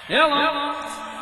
Hello.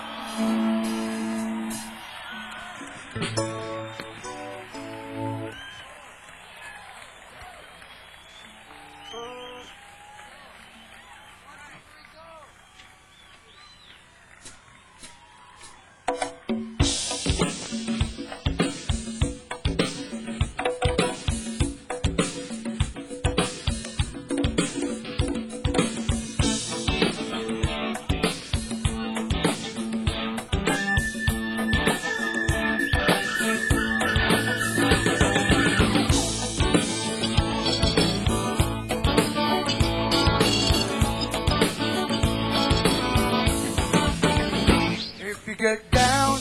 If you get down,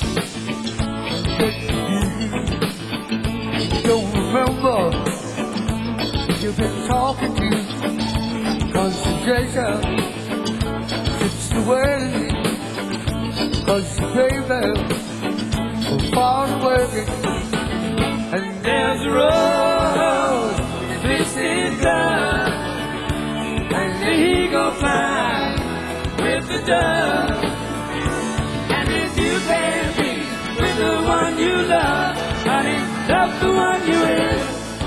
don't remember you've been talking to concentration. It's the way, cause the baby so far away. And there's a road, this is love, and the eagle flies with the dove. You can be with the one you love, honey, love the one you with.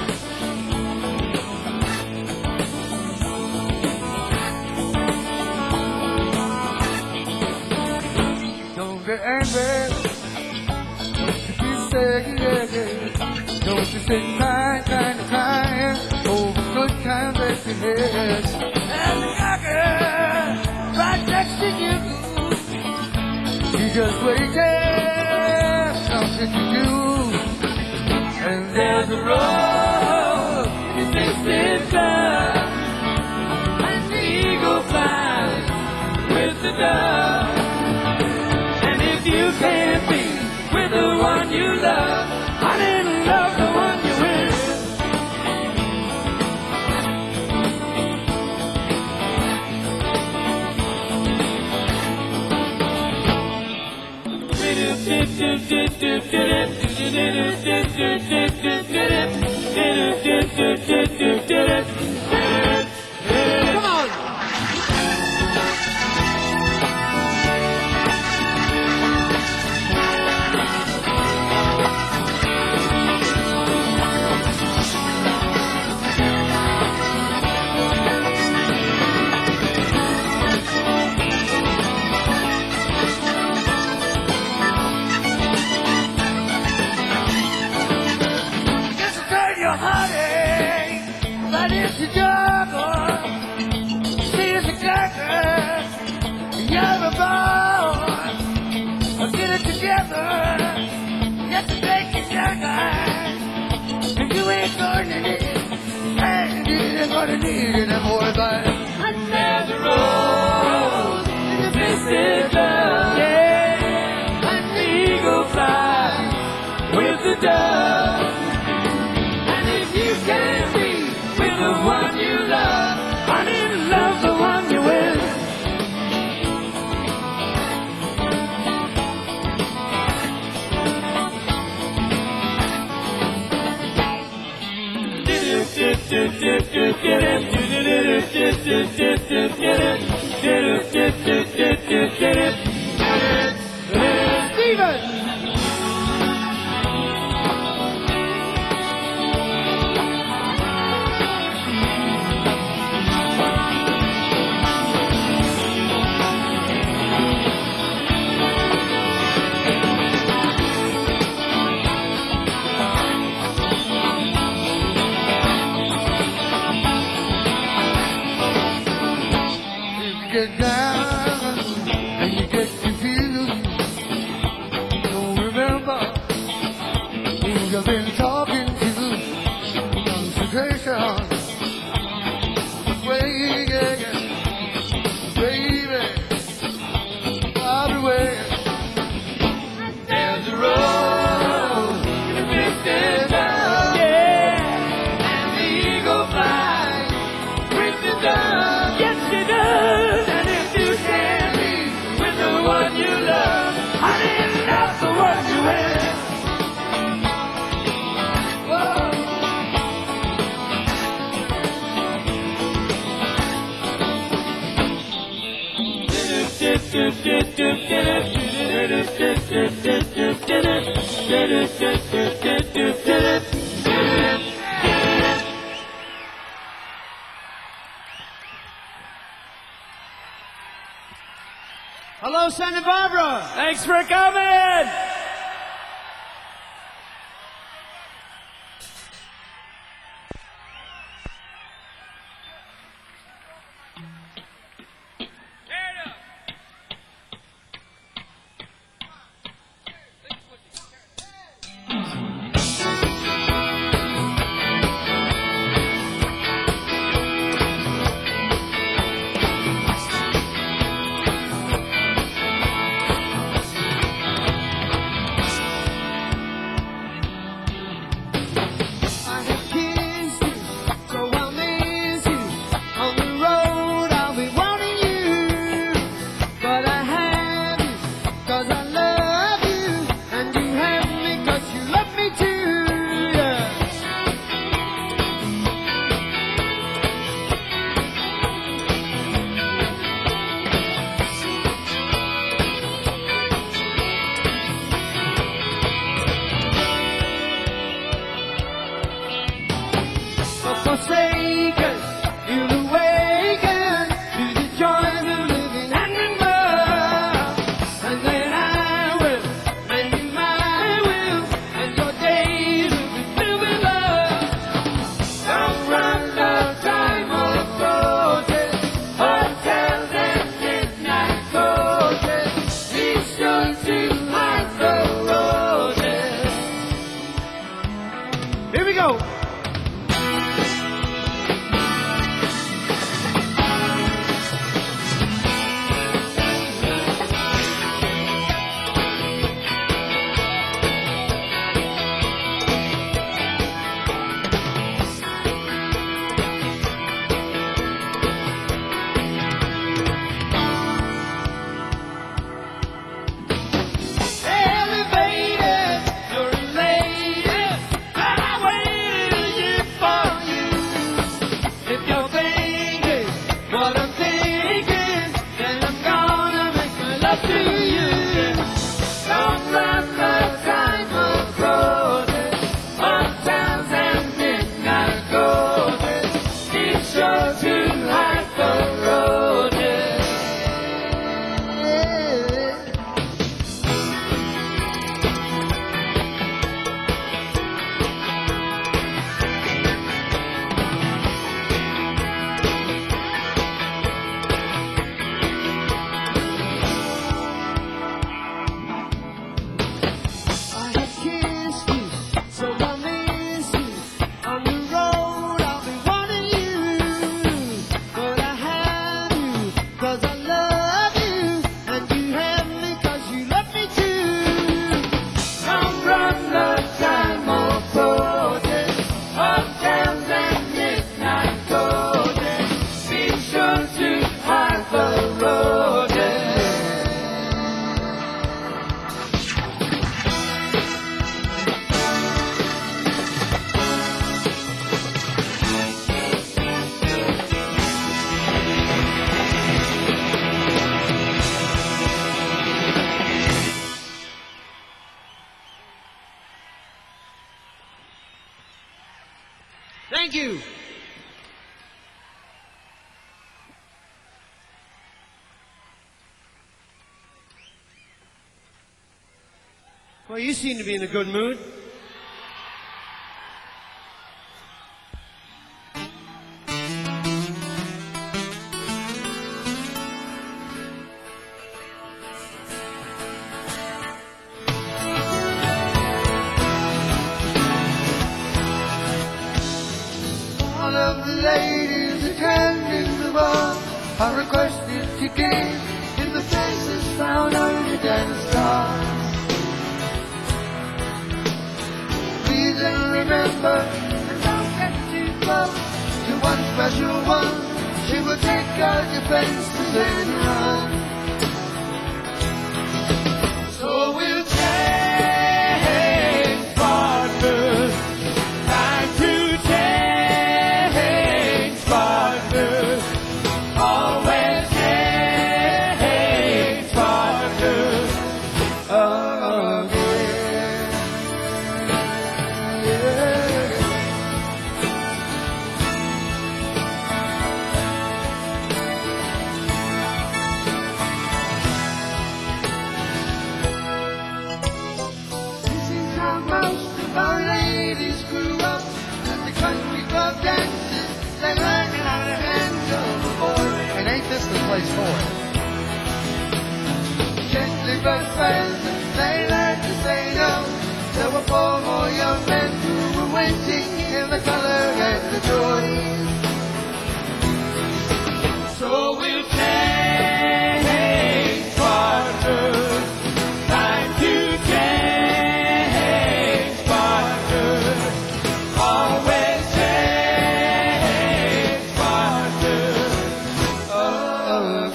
Don't get angry, don't be sad, don't be sit crying over good times that you had. And I can right next to you. You just waiting, something to do. And there's a road, it's distant love, and the eagle flies with the dove. And if you can't be with the one you love, honey, love the one you're with. Come on! But it's a jungle, see it's a jungle, you're a boy, get it together, get to make it jungle, and you ain't going to need it, and you ain't going to need it anymore, but and there's a road, this is love, yeah, and the eagle flies with the dove. You can be with the one you love, honey, love the one you're with. Steven! Get down and you get confused. Don't remember who you've been talking to. Concentration, baby, everywhere. There's a road, the distance, yeah, and the eagle flies with the dove. Yes, it does. Hello, Santa Barbara. Thanks for coming. Thank you. Well, you seem to be in a good mood. One of the ladies attending the bar, I requested to gaze in the faces found under dance stars. Please and remember, and don't get too close to one special one. She will take our defenses and run. So we'll change partners, time to change partners, always change best friends, and they learned to say no. There were 4 more young men who were waiting in the color and the joy. So we'll change partners, time to change partners, always change partners again.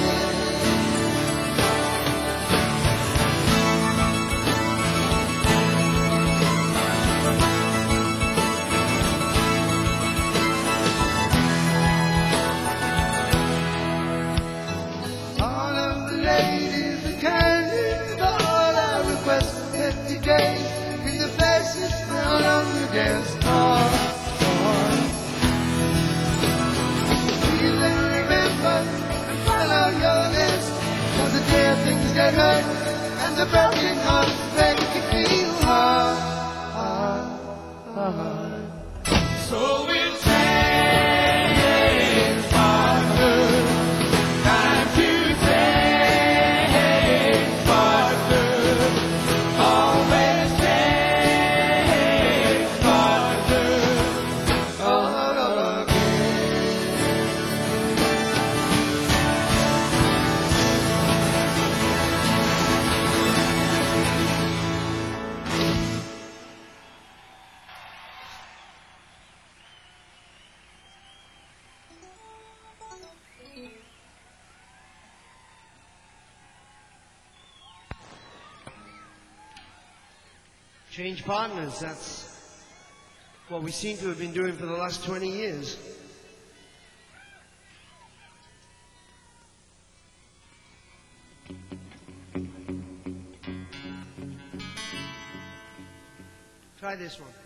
All of the ladies are kind, but all I request is 50 days in the places down on the dance floor. Please remember and follow your list, 'cause the dear things get hurt and the broken hearts make you feel hard. So we'll change partners, time to change partners, always change partners all again. Change partners, that's what we seem to have been doing for the last 20 years. Try this one.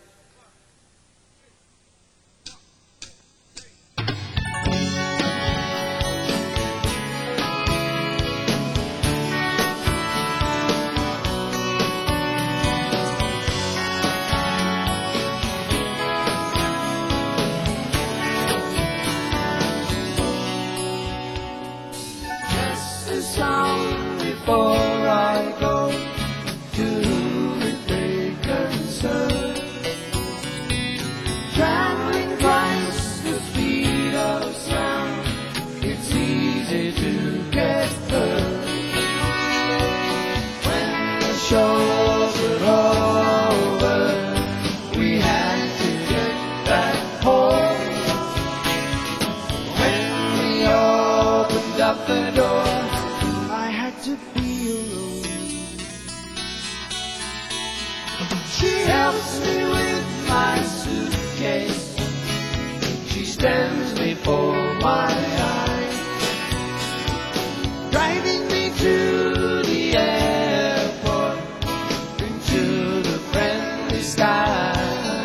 Just a song before I go to the big concern. Traveling twice the speed of sound, it's easy to get burned. When the shows were over, we had to get back home. When we opened up the door, I had to be alone. She helps me with my suitcase, she stands before my eyes, driving me to the airport, into the friendly sky.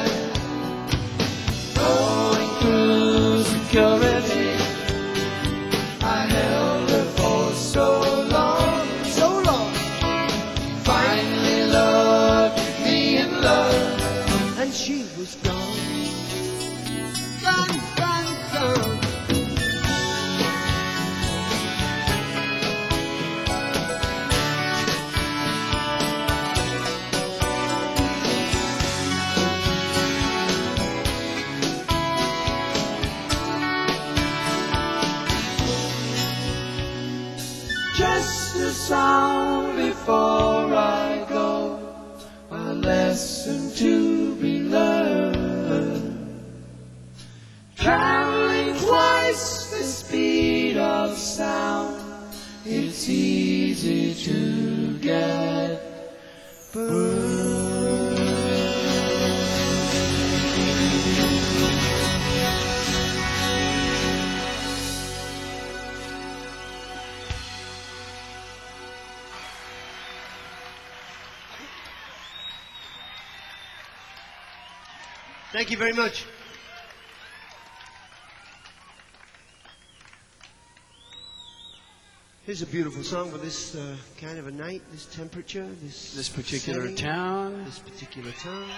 Going through security, I held her for so long, so long. Finally looked at me in love, and she was gone, gone, gone, gone. Just a song before I go, a lesson to be learned. Traveling twice the speed of sound, it's easy to get burned. Thank you very much. Here's a beautiful song for this kind of a night, this temperature, this particular setting, town. this particular town.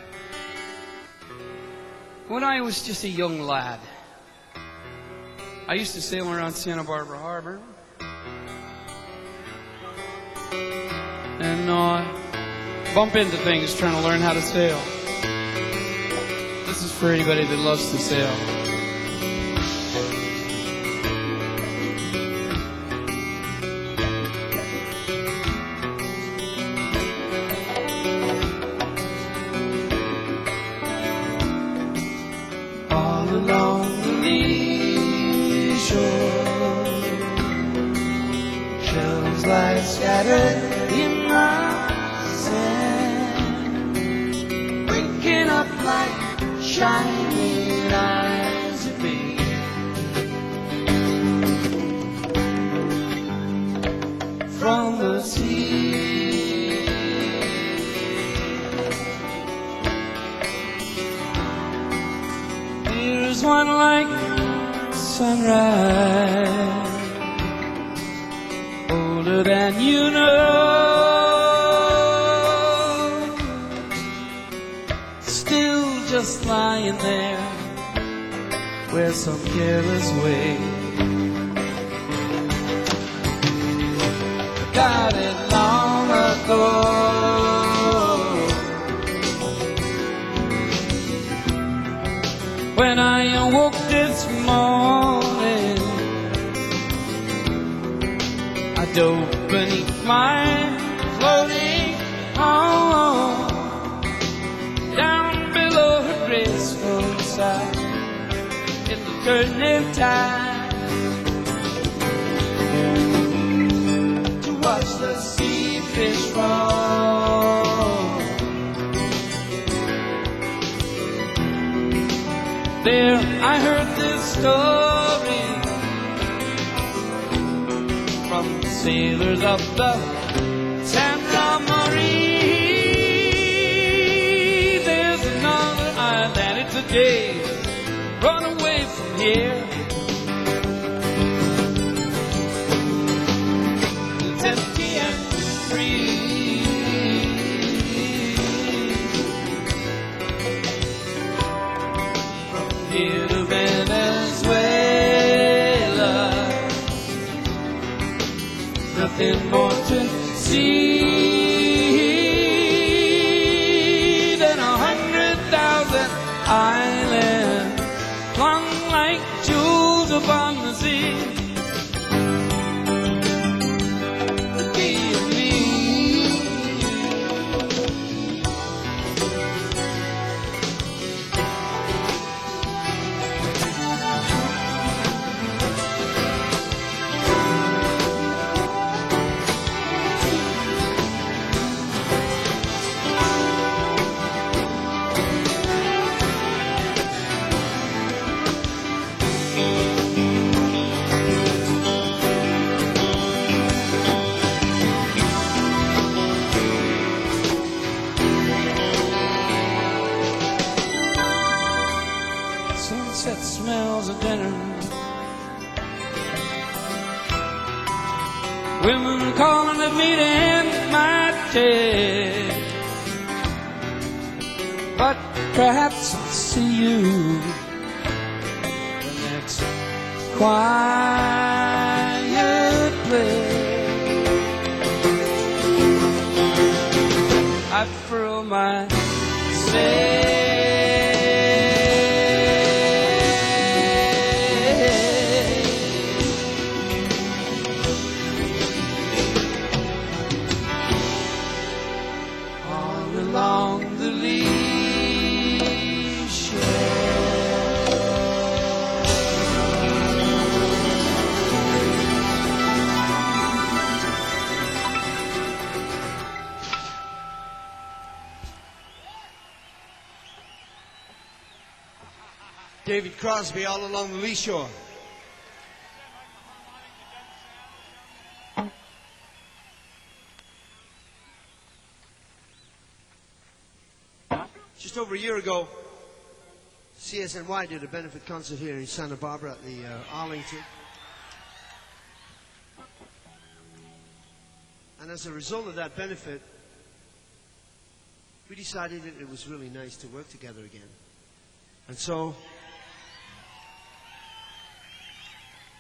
When I was just a young lad, I used to sail around Santa Barbara Harbor. And bump into things trying to learn how to sail. This is for anybody that loves to sail. All along the lee shore, shells lie scattered in my sand, winking up like shining eyes at me. From the sea, here's one like sunrise, older than you know, still just lying there where some careless way got it long ago. When I awoke this morning, I dove beneath my floating home, down below her graceful side in the turning tide, to watch the sea fish roll. There I heard this story from the sailors of the Santa Maria. There's another island, it's a day, run away from here. It's empty and free. From here to Venezuela, nothing more to see than 100,000 islands flung like jewels upon the sea. Give me sunset smells of dinner, women calling at me to end my day. But perhaps I'll see you the next quiet place. I furl my sail, along the lee shore. David Crosby, All Along the Lee Shore. Just over a year ago, CSNY did a benefit concert here in Santa Barbara at the Arlington. And as a result of that benefit, we decided that it was really nice to work together again. And so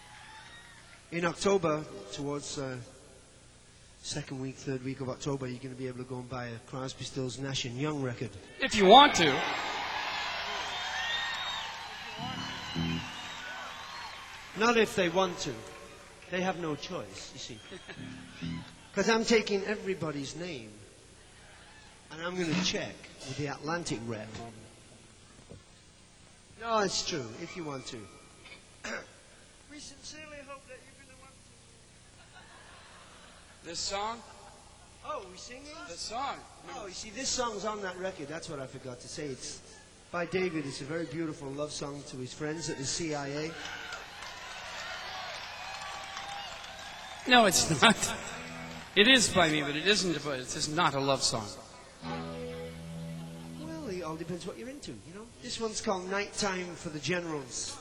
In October, towards second week, third week of October, you're going to be able to go and buy a Crosby, Stills, Nash & Young record. If you want to. Not if they want to. They have no choice, you see. Because I'm taking everybody's name and I'm going to check with the Atlantic rep. No, it's true, if you want to. We sincerely hope that you're going to want to. This song? Oh, we singing? This song. Oh, you see, this song's on that record. That's what I forgot to say. It's by David. It's a very beautiful love song to his friends at the CIA. No, it's not. It is by me, but it isn't. But it's just not a love song. Well, it all depends what you're into, you know. This one's called Nighttime for the Generals.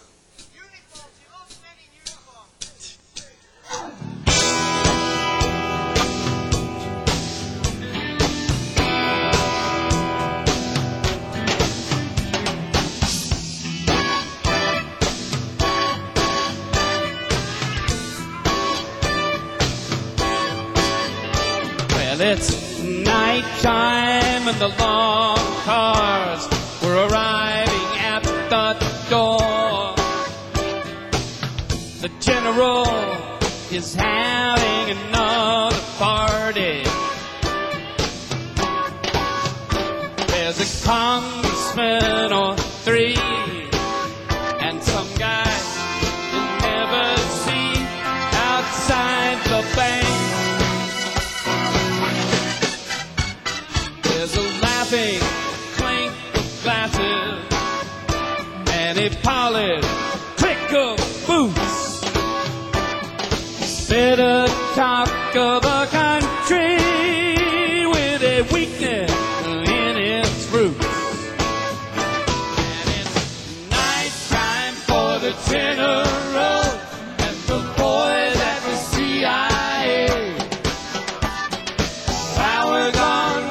It's nighttime and the long cars were arriving at the door. The general is having another party. There's a congressman or three and some guy you'll never see outside the bank. There's a laughing clink of glasses and a polished click of boots. Better talk of a country with a weakness in its roots. And it's nighttime for the general and the boys at the CIA. Power gone.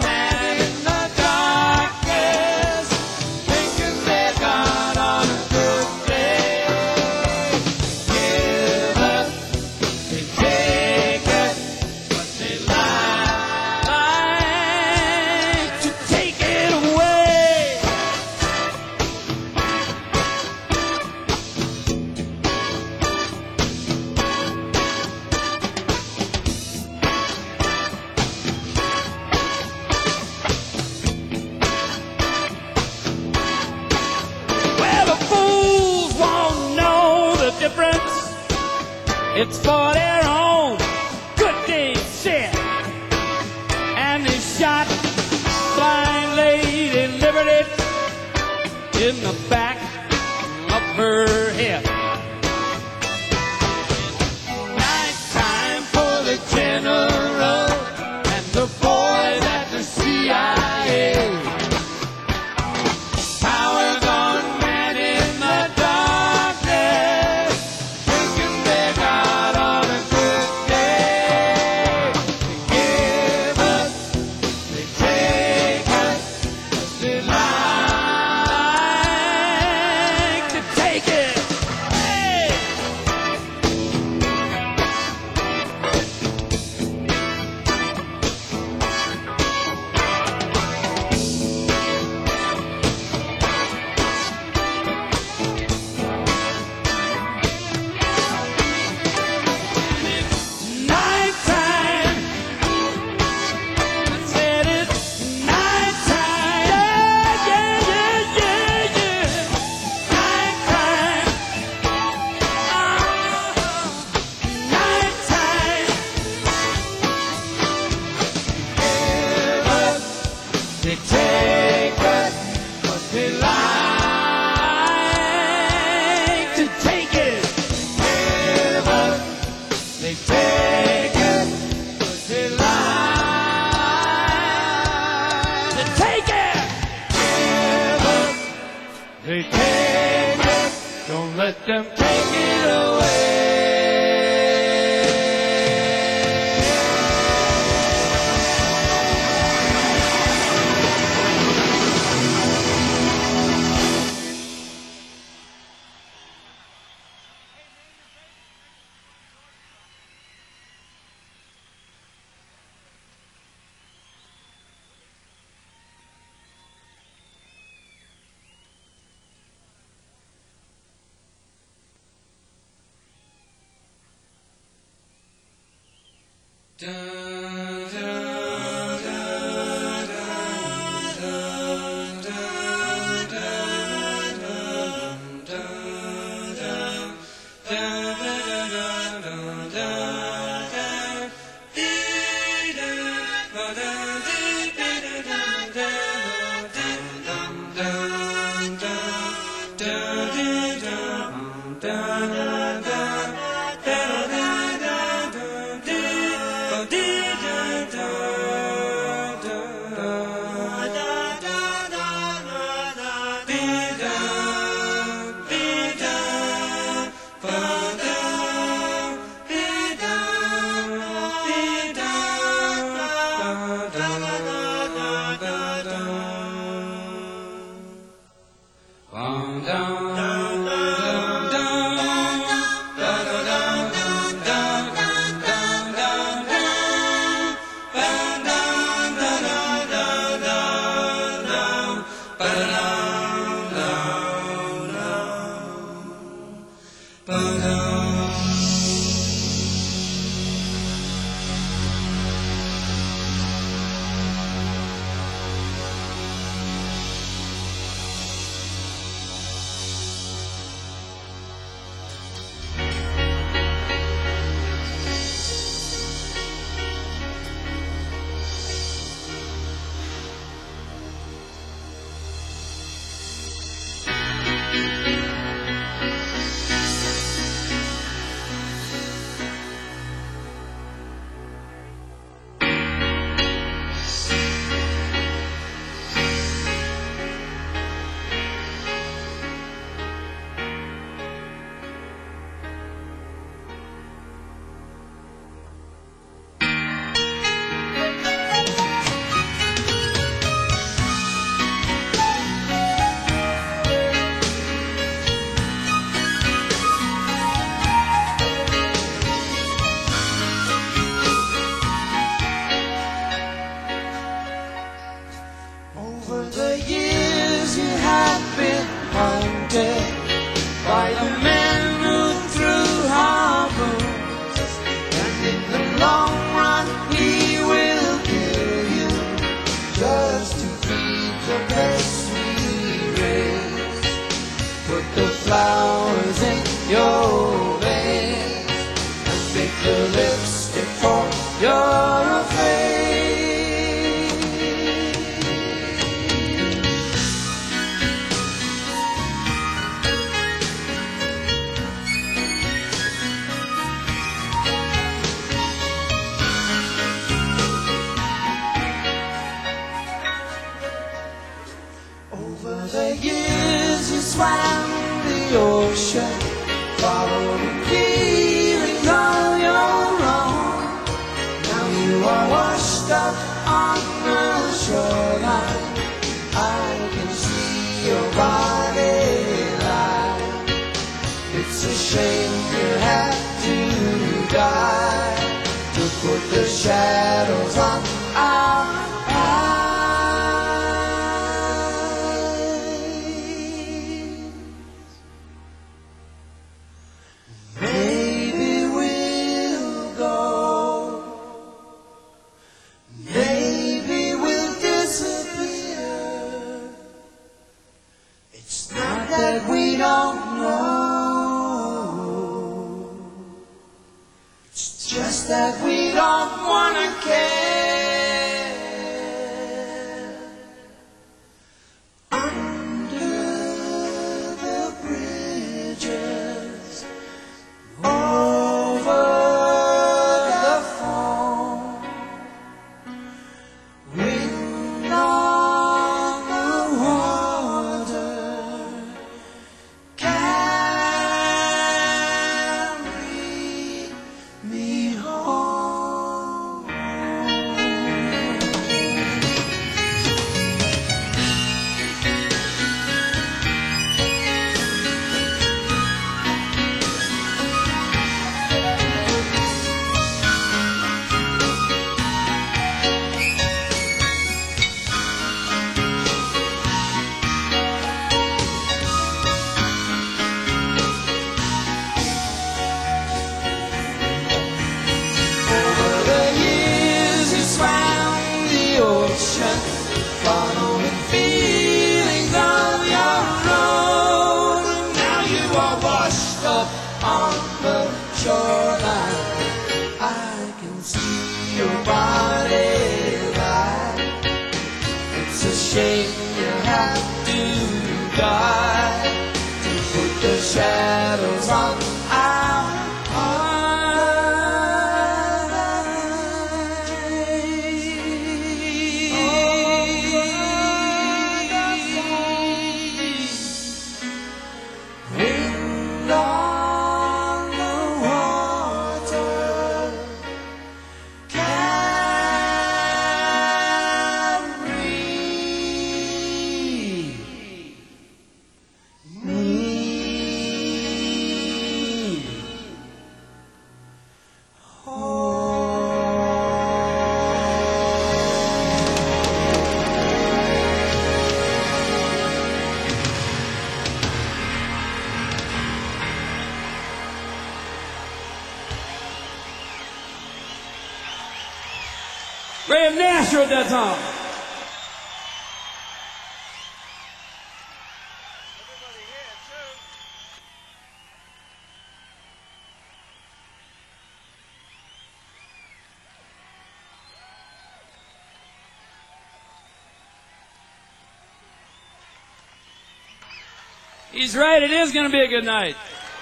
It's for their own good day's shit. And they shot blind lady Liberty in the back of her head. Nighttime for the general and the boys at the CIA. Power gone mad in the darkness, thinking they got on a good day. They give us, they take us, they like to take it. Hey! Nighttime. I said it's nighttime. Yeah, yeah, yeah, yeah, yeah. Nighttime. Nighttime. Give us, they take us, but they like to take it. Give us, they take it, but they like to take it. Give us, they take it, don't let them take it away. Over the years you have been haunted by the men who threw harpoons, and in the long run he will kill you just to feed the best we raise. Put the flowers in your veins and pick the lipstick for your face. Over the years you swam the ocean, following feelings all your own. Now you are washed up on the shoreline. I can see your body lie. It's a shame you had to die to put the shadows on our eyes. Maybe we'll go, maybe we'll disappear. It's not that we don't know, it's just that we don't wanna care. Under the bridges, over the phone, wind on the water, carry me home. washed up on the shoreline. I can see your body lie. It's a shame you have to die to put the shadows on our wind on the water carry me Graham Nash wrote that song. He's right, it is going to be a good night.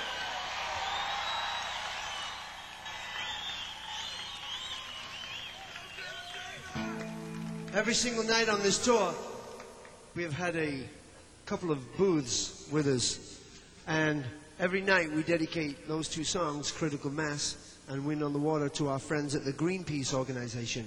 Every single night on this tour, we have had a couple of booths with us. And every night we dedicate those two songs, Critical Mass and Wind on the Water, to our friends at the Greenpeace organization.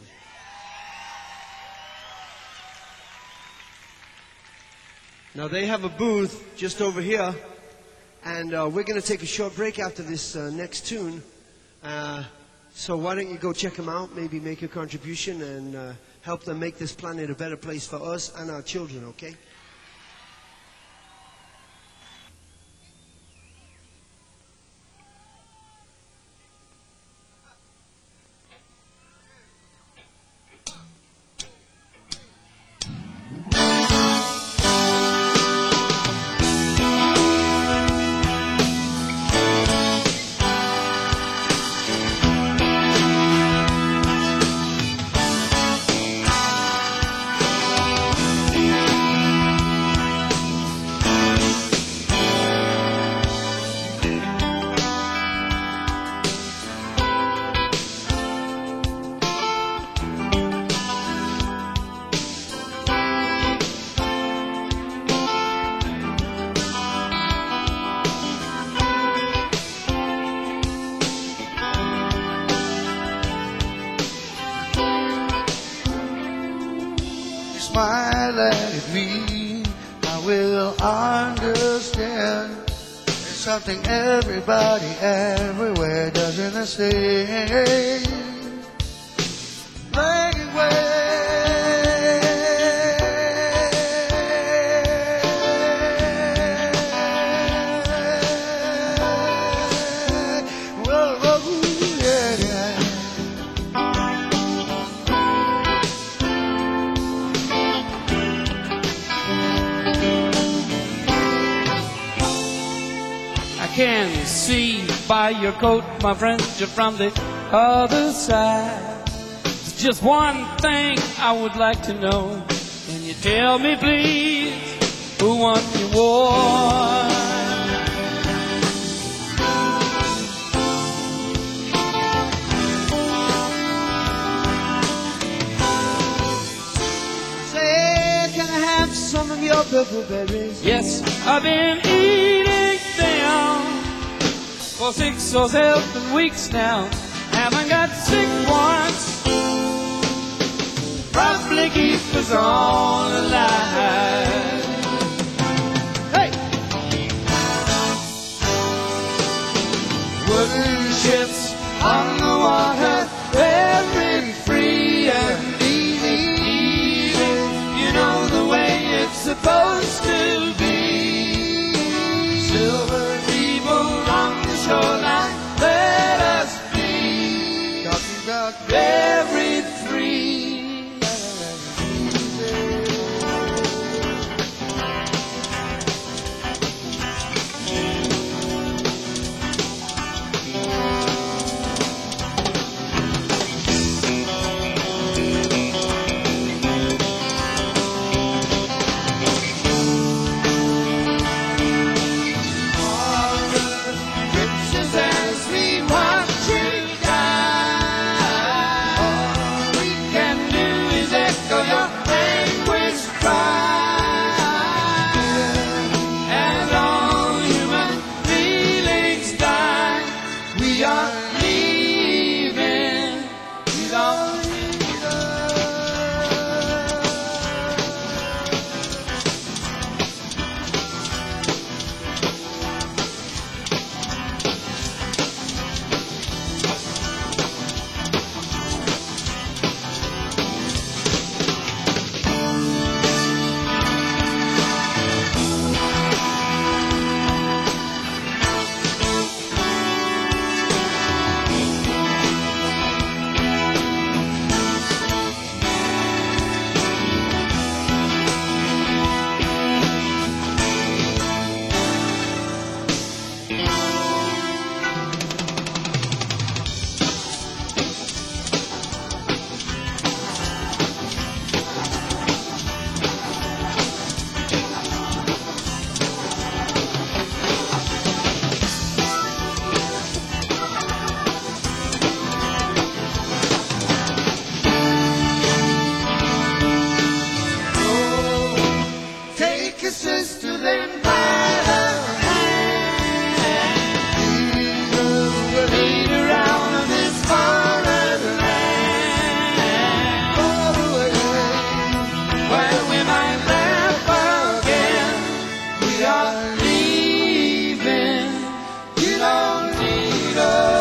Now they have a booth just over here, and we're going to take a short break after this next tune. So why don't you go check them out, maybe make a contribution and help them make this planet a better place for us and our children, okay? Smile at me, I will understand. There's something everybody everywhere doesn't understand. Make it way. Whoa, whoa, yeah, yeah. I can see by your coat, my friend, you're from the other side. There's just one thing I would like to know. Can you tell me, please, who won the war? Say, can I have some of your purple berries? Yes, I've been eating them for 6 or 7 weeks now. Haven't got sick once. Probably keep us all alive. Hey! Wooden ships on the water, very free and easy. You know the way it's supposed to be. Silver people on the shoreline, let us be. Talking about Very free. Take your sister, then by her hand, lead her out of this foreign land, all the way where we might laugh again. We are leaving, you don't need us.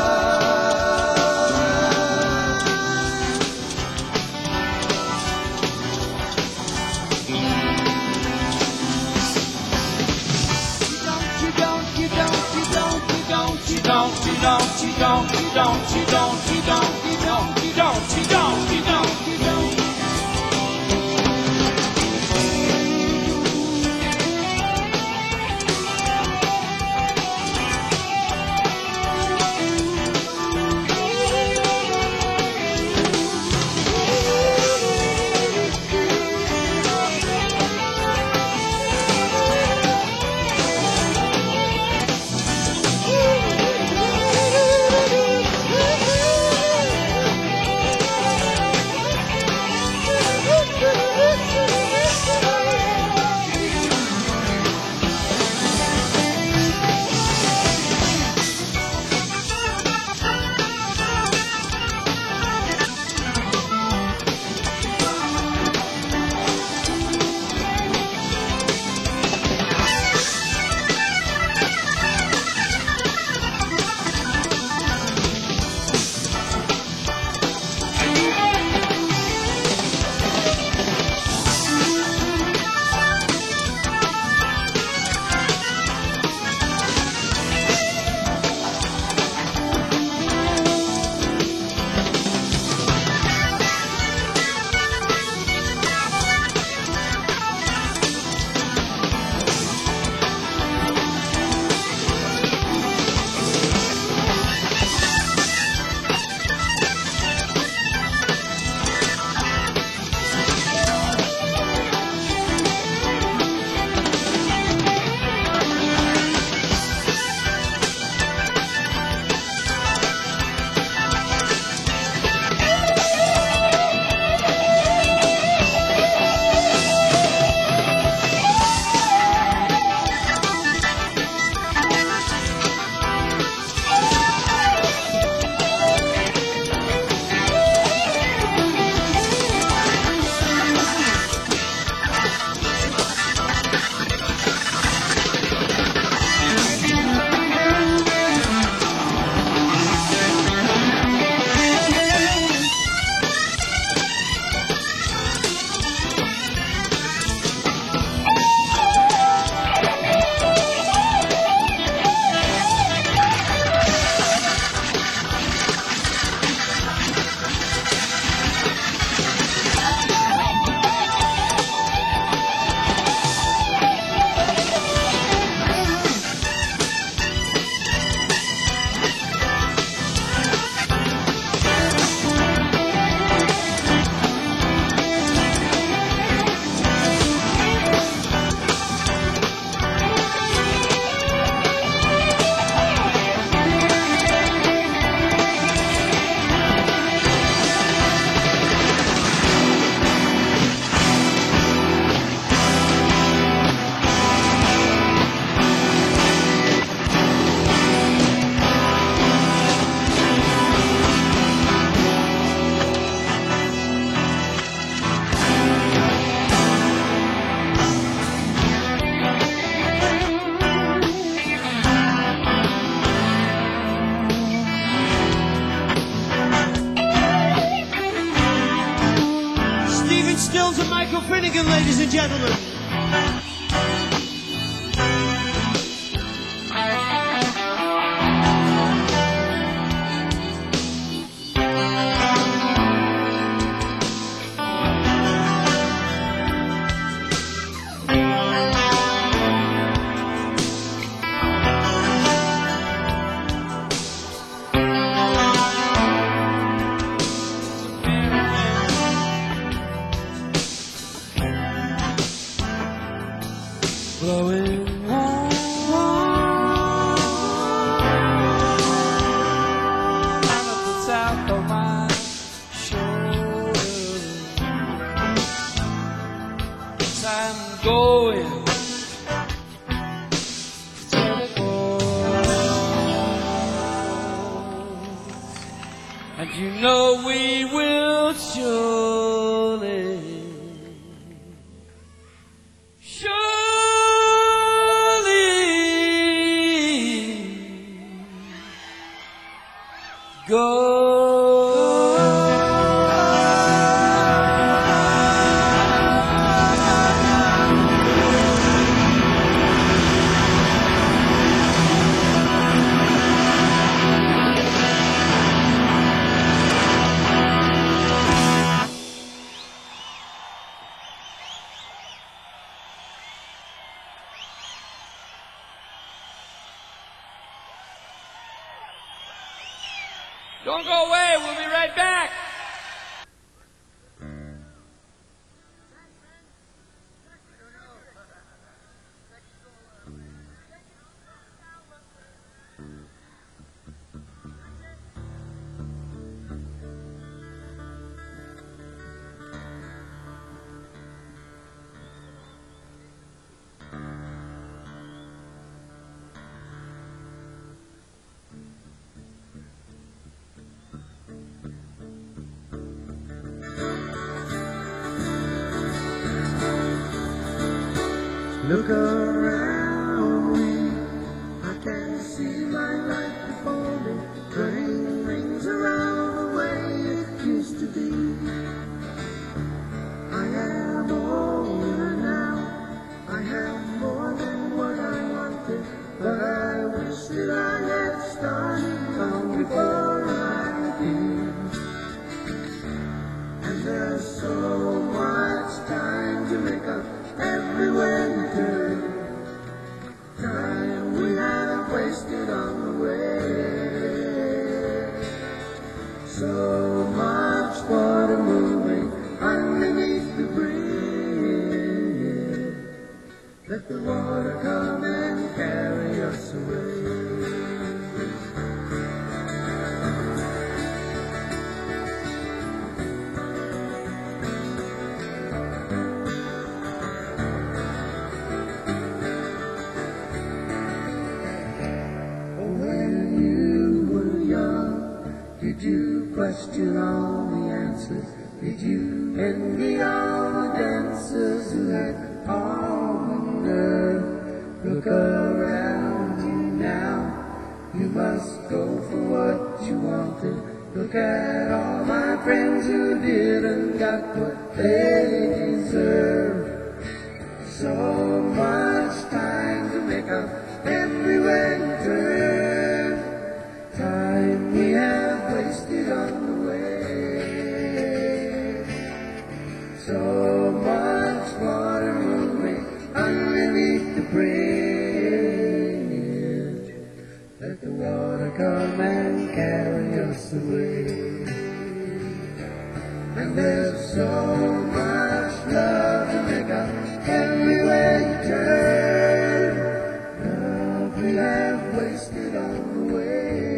Finnegan, ladies and gentlemen. And you know we will surely, go. Don't go away, we'll be right back. Look around me, I can see my life before me, turning rings around the way it used to be. I am older now, I have more than what I wanted, but I wish that I had started long before I did. And there's so much time to make up everywhere you turn, time we have wasted on the way. So much water moving underneath the bridge. Let the water come and carry us away. Did you question all the answers? Did you envy all the dancers who had all the nerve? Look around you now, you must go for what you wanted. Look at all my friends who didn't got what they deserve. So much time to make up everywhere you turn, time we have wasted on the way. So much water moving underneath the bridge. Let the water come and carry us away. And there's so much love to make up everywhere you turn, love we have wasted on the way.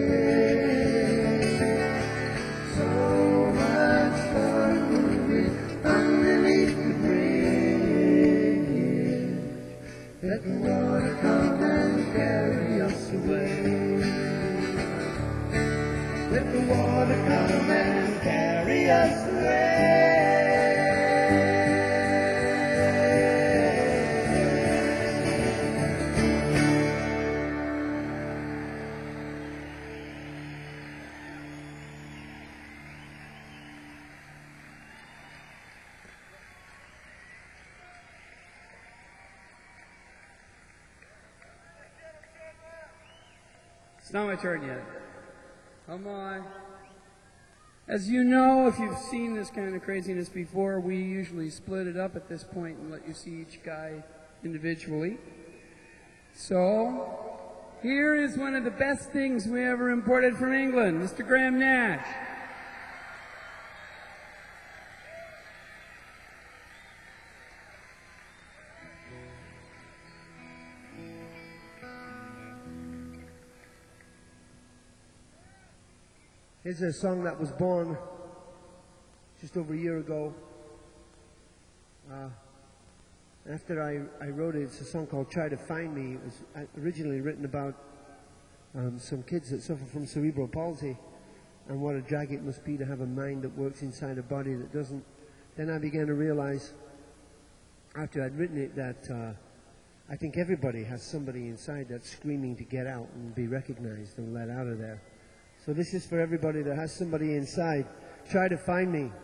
Let the water come and carry us away. Let the water come and carry us away. It's not my turn yet. Come on. As you know, if you've seen this kind of craziness before, we usually split it up at this point and let you see each guy individually. So, here is one of the best things we ever imported from England, Mr. Graham Nash. Here's a song that was born just over a year ago. After I wrote it, it's a song called Try to Find Me. It was originally written about some kids that suffer from cerebral palsy. and what a drag it must be to have a mind that works inside a body that doesn't. Then I began to realize, after I'd written it, that I think everybody has somebody inside that's screaming to get out and be recognized and let out of there. So this is for everybody that has somebody inside. Try to find me.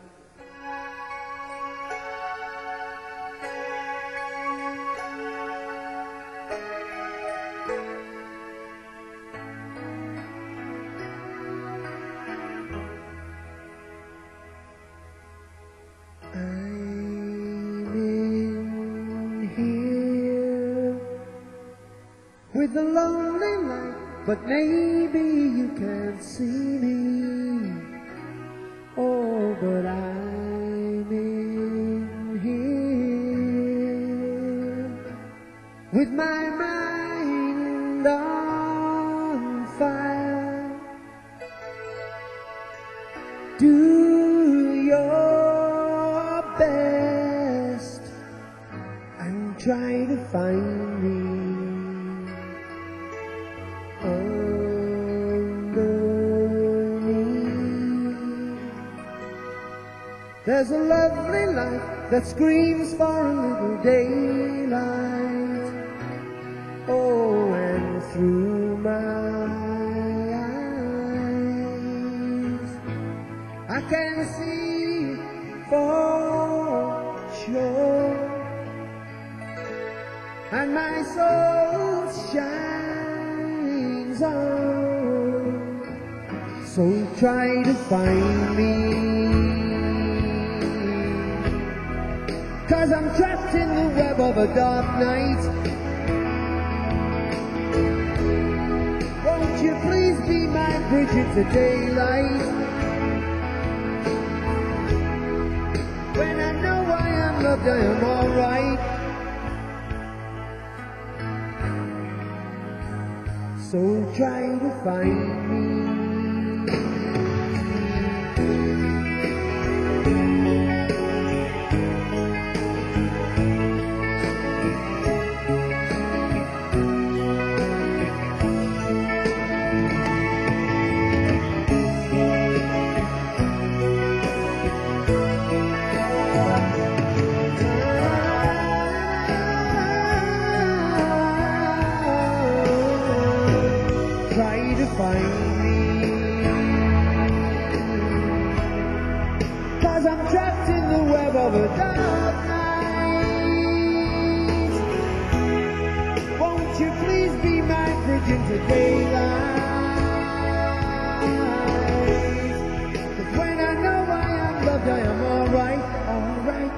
With the lonely light, but maybe you can't see me. Oh, but I'm in here with my mind on fire. Do your best and try to find me. There's a lovely light that screams for a little daylight. Oh, and through my eyes I can see for sure, and my soul shines on. So try to find me, 'cause I'm trapped in the web of a dark night. Won't you please be my bridge into daylight? When I know I am loved, I am alright. So try to find me. Of a dark night, won't you please be my bridge into daylight? 'Cause when I know I am loved, I am alright, alright,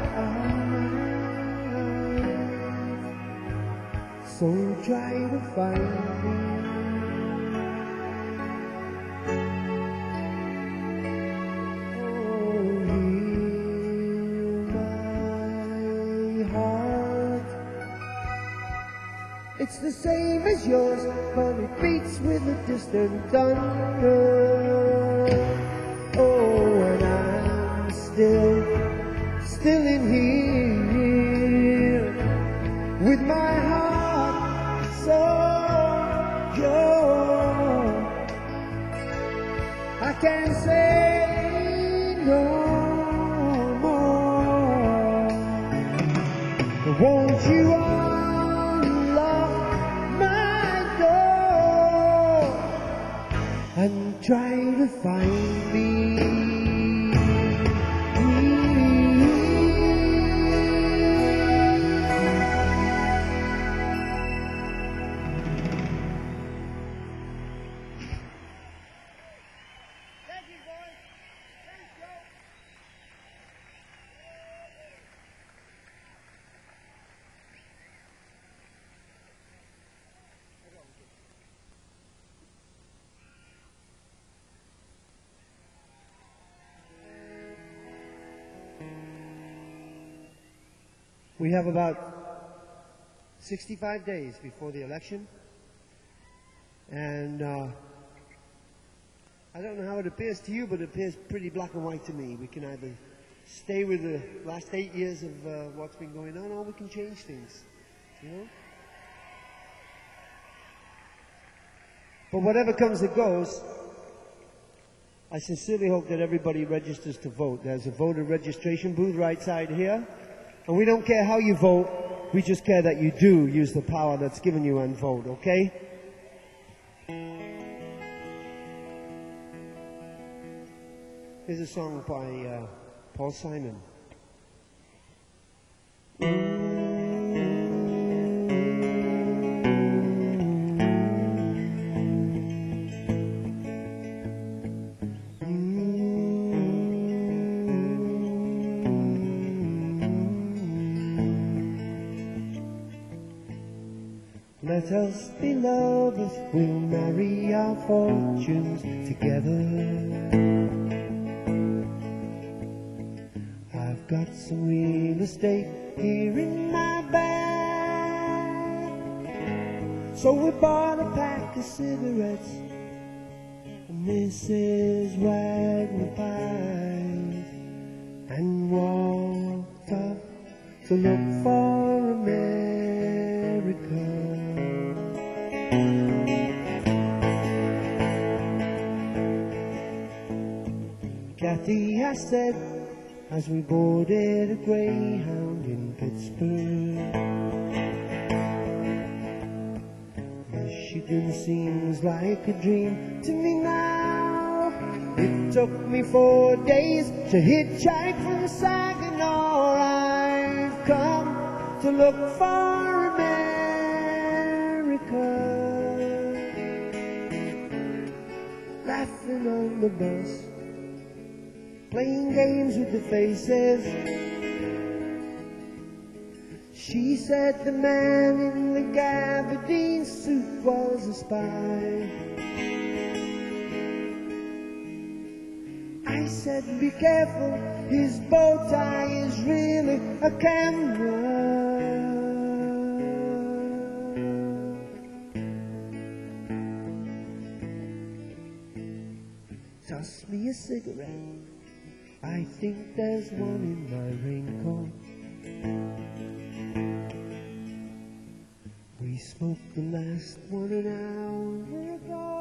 alright. So try to find me. It's the same as yours, but it beats with a distant thunder. Oh, and I'm still in here with my heart so pure. I can't say no more. But won't you and try to find me? Thank you, boys. Thanks, Joe. We have about 65 days before the election, and I don't know how it appears to you, but it appears pretty black and white to me. We can either stay with the last 8 years of what's been going on, or we can change things, you know? But whatever comes, it goes. I sincerely hope that everybody registers to vote. There's a voter registration booth right side here. And we don't care how you vote, we just care that you do use the power that's given you and vote, okay? Here's a song by Paul Simon. Let us be lovers, we'll marry our fortunes together. I've got some real estate here in my bag, so we bought a pack of cigarettes and Mrs. Wagner pies and walked off to look for America. Kathy, I said, as we boarded a Greyhound in Pittsburgh, Michigan seems like a dream to me now. It took me 4 days to hitchhike from Saginaw. I've come to look for America. Laughing on the bus, playing games with the faces. She said the man in the gabardine suit was a spy. I said, be careful, his bow tie is really a camera. Toss me a cigarette, I think there's one in my raincoat. We smoked the last one an hour ago.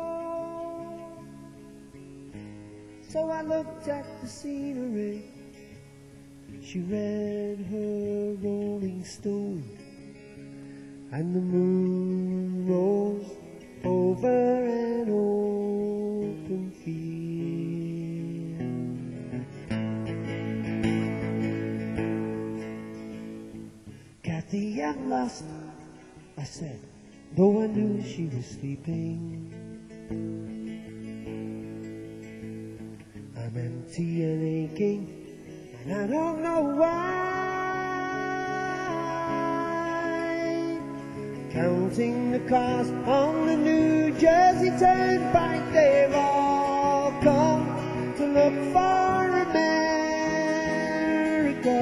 So I looked at the scenery. She read her Rolling Stone, and the moon rose over an open field. Kathy, I'm lost, I said, though I knew she was sleeping. I'm empty and aching, and I don't know why. Counting the cars on the New Jersey Turnpike, they've all come to look for America.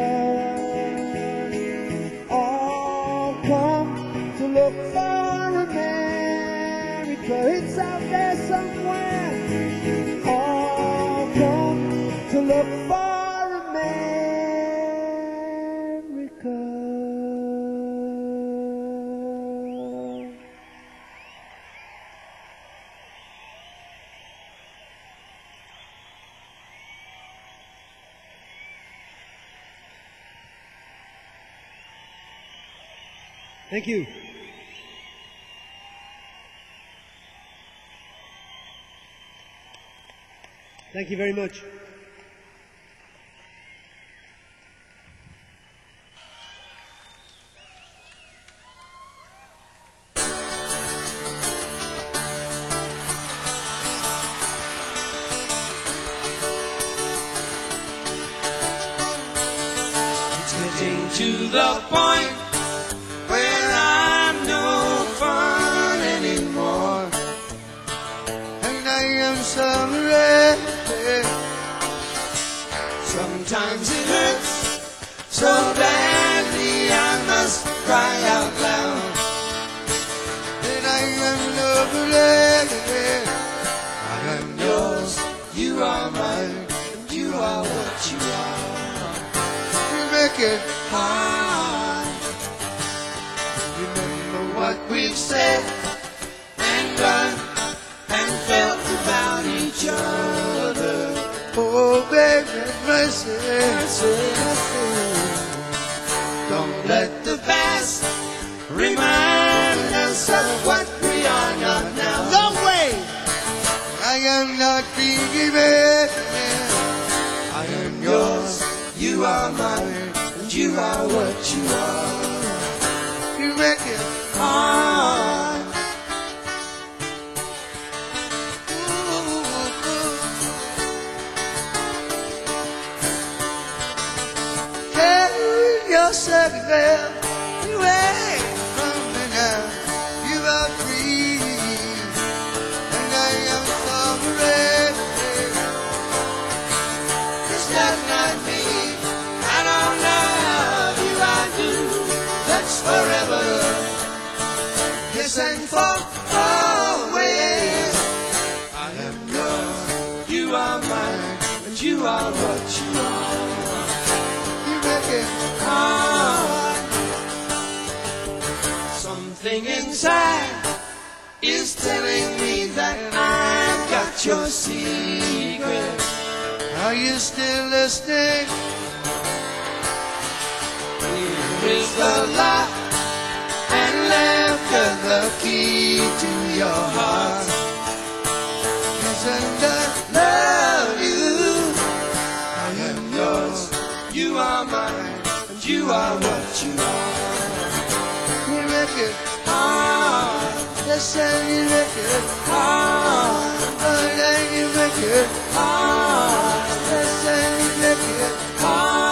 All come to look for America. It's out there somewhere. All come to look for America. Thank you. Thank you very much. It's getting to the point where I'm no fun anymore, and I am sorry. Sometimes it hurts so badly I must cry out loud that I am lovely. I am yours, you are mine, and you are what you are. You make it hard. Remember what we've said and done and felt about each other. Don't let the past remind us of what we are not now. No way! I am not forgiven. I am yours, you are mine, and you are what you are. You make it Ah, tell yourself well, away from me now. You are free, and I am sorry. it's not me. I don't love you, I do. That's forever. Yes, and for always. I am yours, you are mine, and you are what you are. You make it Ah, something inside is telling me that I've got your secret. Are you still listening? Here is the lock and laughter, the key to your heart. Yes, and I love you. I am yours, you are mine, and you are what you are. you make it. Ah, Yes, and you make it. ah, Oh, then you make it. ah, Yes, and you make it. ah.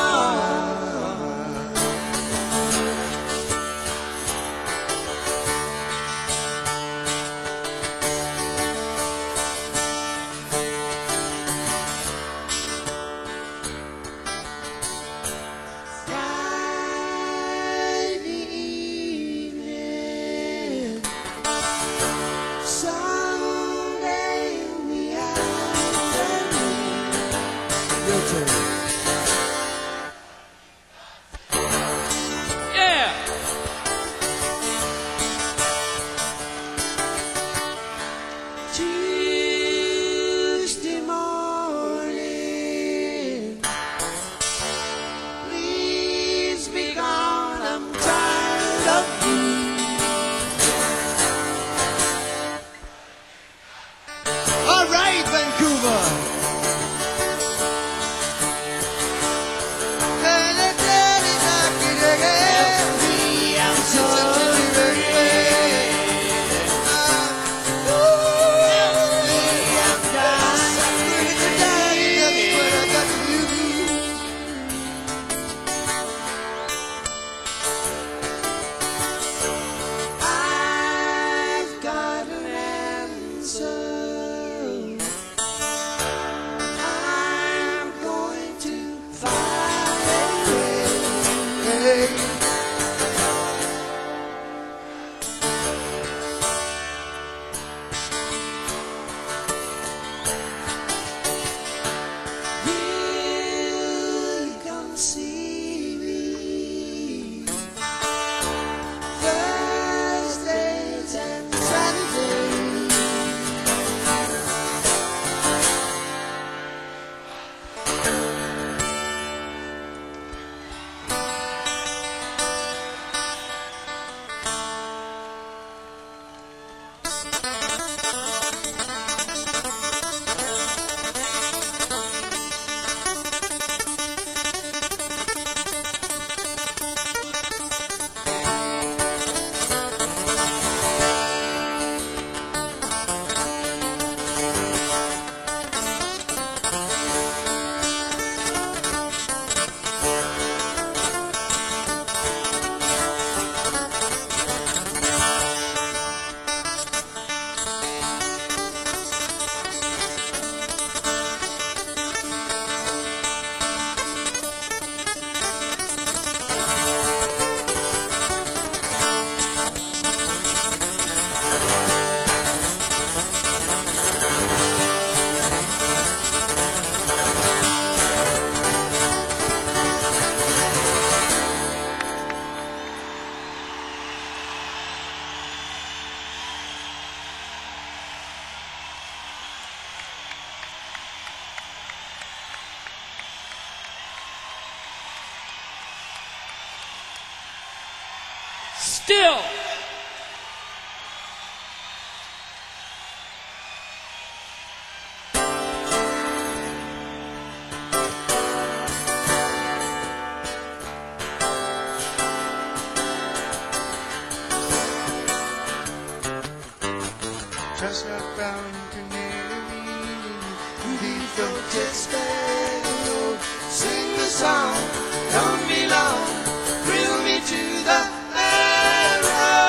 Friday evening, someday we have to meet. Your turn. Yeah. Tuesday morning, please be gone. I'm tired of you. All right, Vancouver. Me, I'm so Still. Chestnut brown canary, deep-throated sparrow, sing the song, don't be long, thrill me to the marrow.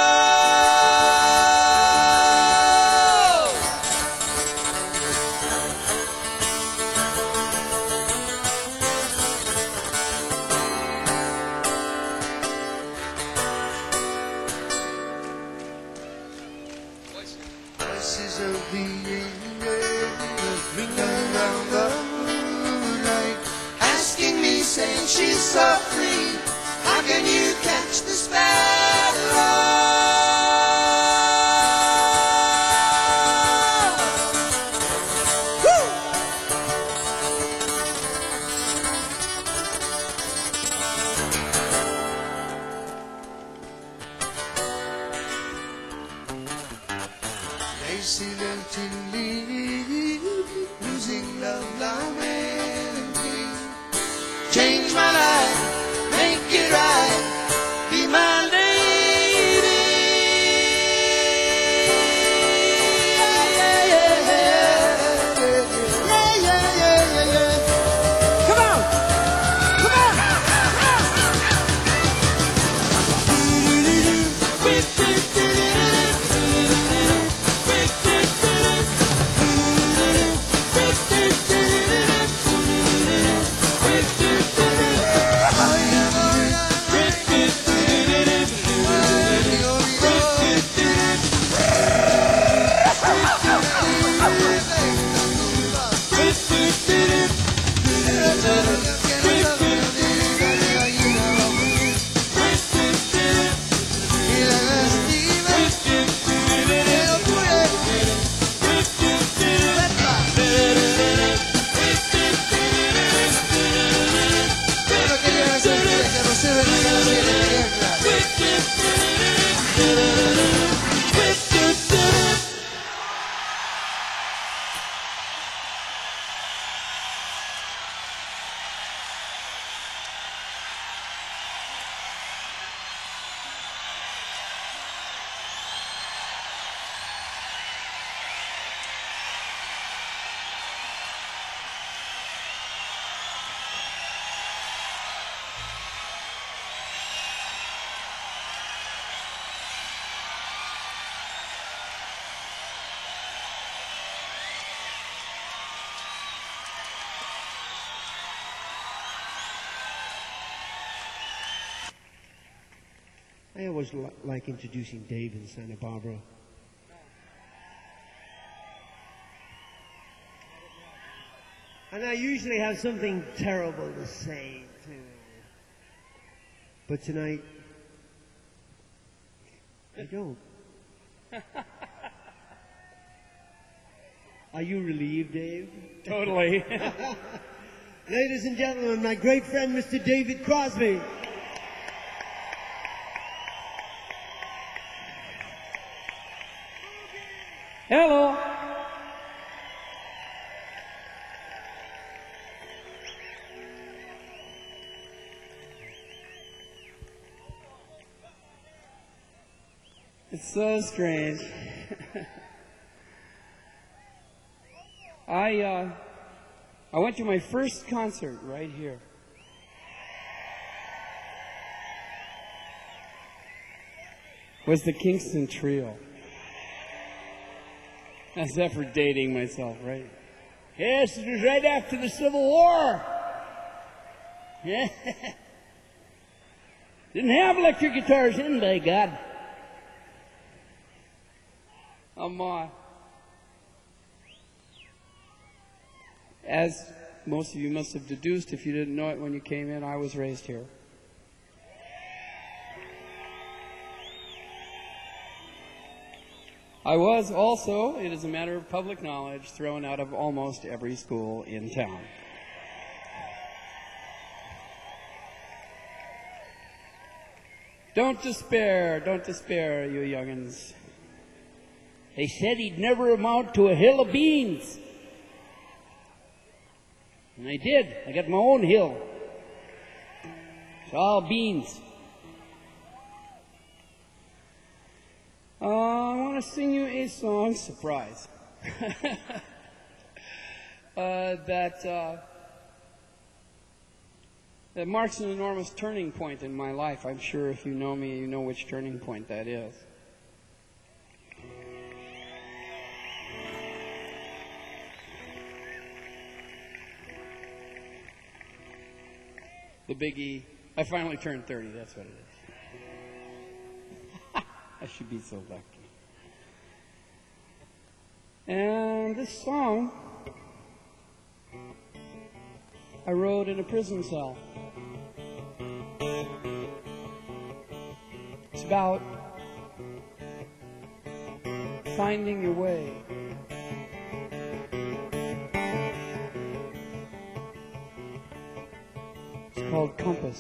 Voices of the angels ring around the moonlight, asking me, saying she's so free. How can you catch the sparrow? Lacy lilting losing love lamenting. Change my life, make it right, be my lady. Yeah, yeah, yeah, yeah, yeah, yeah, yeah. Come on, come on, I always like introducing Dave in Santa Barbara. And I usually have something terrible to say, too. But tonight, I don't. Are you relieved, Dave? Totally. Ladies and gentlemen, my great friend, Mr. David Crosby. Hello. It's so strange. I went to my first concert right here. Was the Kingston Trio. How's that for dating myself, right? Yes, it was right after the Civil War. Yeah. Didn't have electric guitars then, by God. As most of you must have deduced, if you didn't know it when you came in, I was raised here. I was also, it is a matter of public knowledge, thrown out of almost every school in town. Don't despair, you young'uns. They said he'd never amount to a hill of beans. And I did. I got my own hill. It's all beans. I want to sing you a song, surprise, that marks an enormous turning point in my life. I'm sure if you know me, you know which turning point that is. The Big E. I finally turned 30, that's what it is. I should be so lucky. And this song I wrote in a prison cell. It's about finding your way. It's called Compass.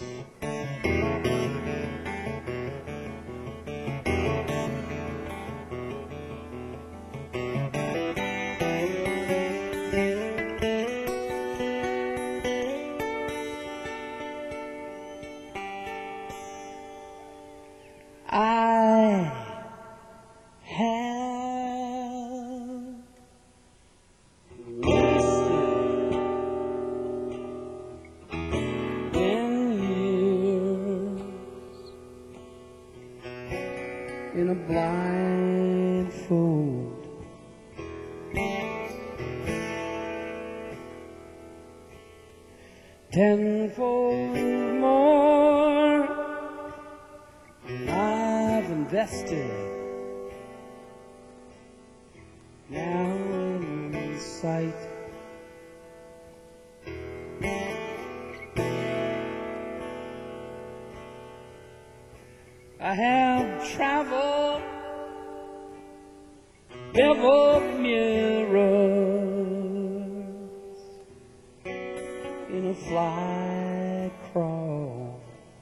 I have been years in a blindfold, tenfold more I've invested now in sight. I have traveled beveled mirrors in a fly crawl.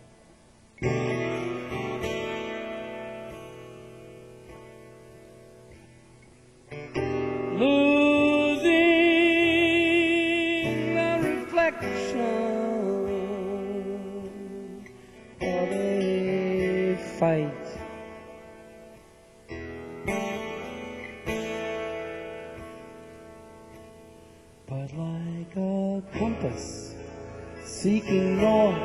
Losing the reflection of a fight. But like a compass seeking north,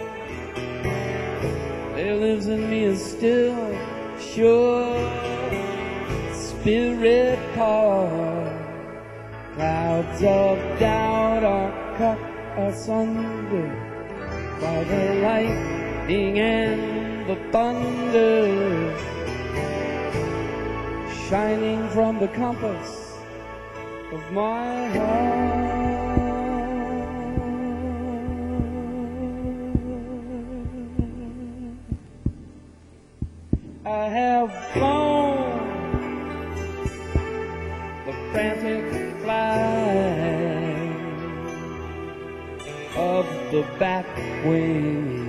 there lives in me a still, sure spirit part. Clouds of doubt are cut asunder by the lightning and the thunder, shining from the compass of my heart. I have flown the frantic flight of the bat wing.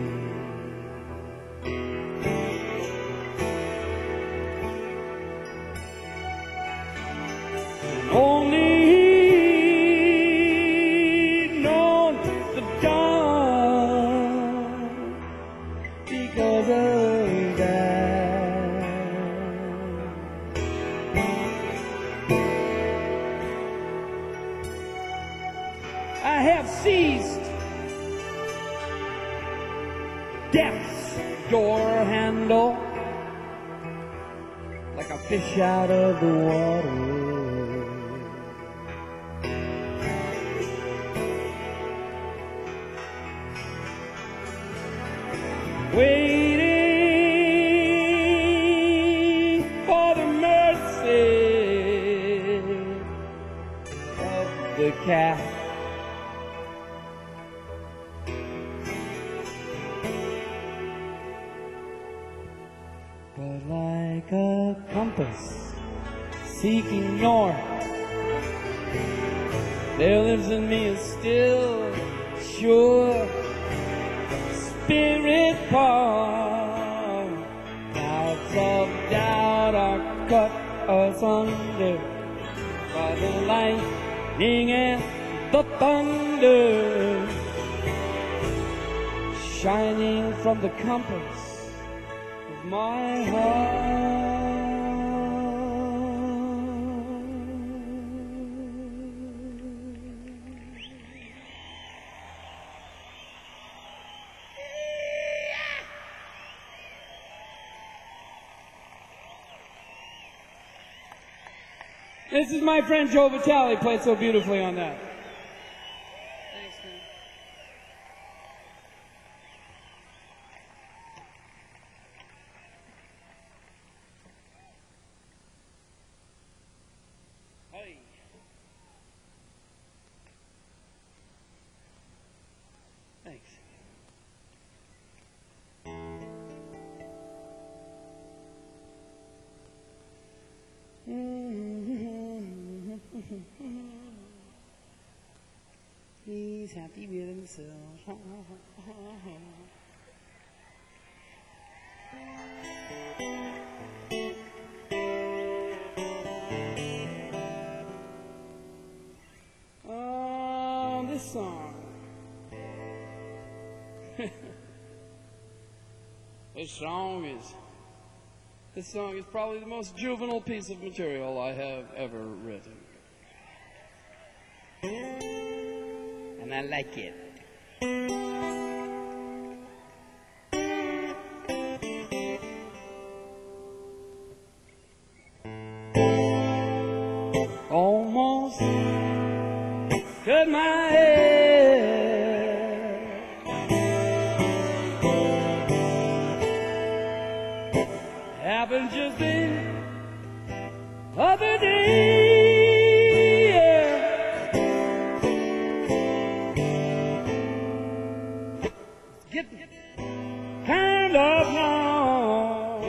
Only known the dawn because of that. I have seized death's door handle like a fish out of the water. Waiting for the mercy of the cat. But like a compass seeking north, there lives in me a still, sure spirit part. thunder, by the lightning and the thunder, shining from the compass of my heart. This is my friend Joe Vitale, played so beautifully on that. Thanks, man. Hey. Thanks. He's happy with himself. This song. This song is probably the most juvenile piece of material I have ever written. And I like it. Almost cut my head. Happened just the other day. Getting kind of long.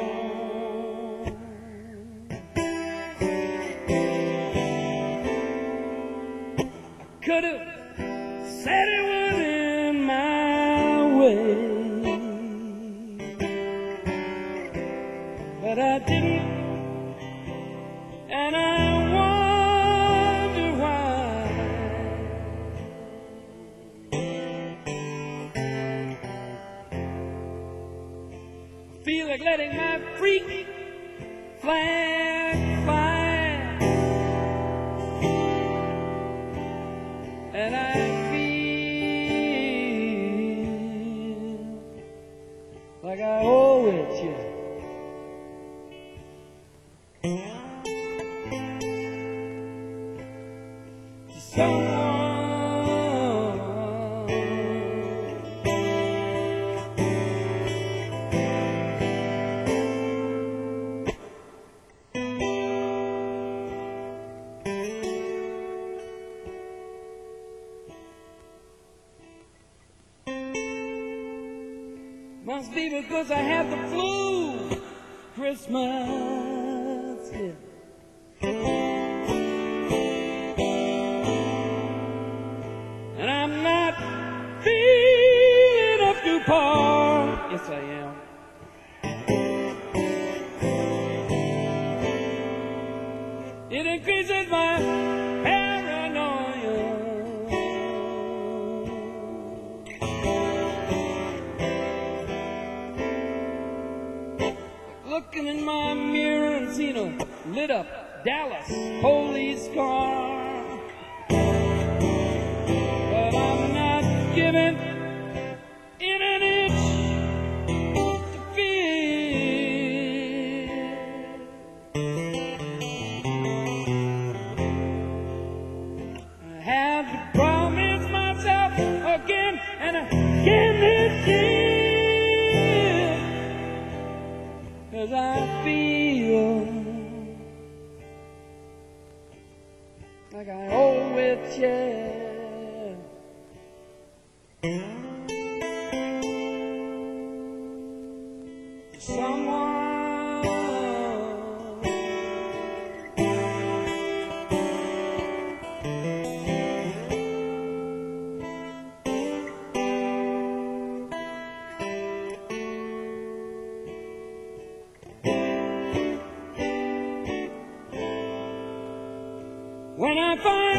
I could have said it was in my way, but I didn't, and I wonder why. I feel like letting my freak flag fly, and I feel like I owe it to you. Must be because I had the flu. Christmas, yeah. And I'm not feeling up to par. Yes, I am. It increases my paranoia. Looking in my mirror and seeing a lit up Dallas police car, but I'm not giving in an inch to feel. I have to promise myself again and again this year, 'cause I feel like I owe it, yeah. Someone.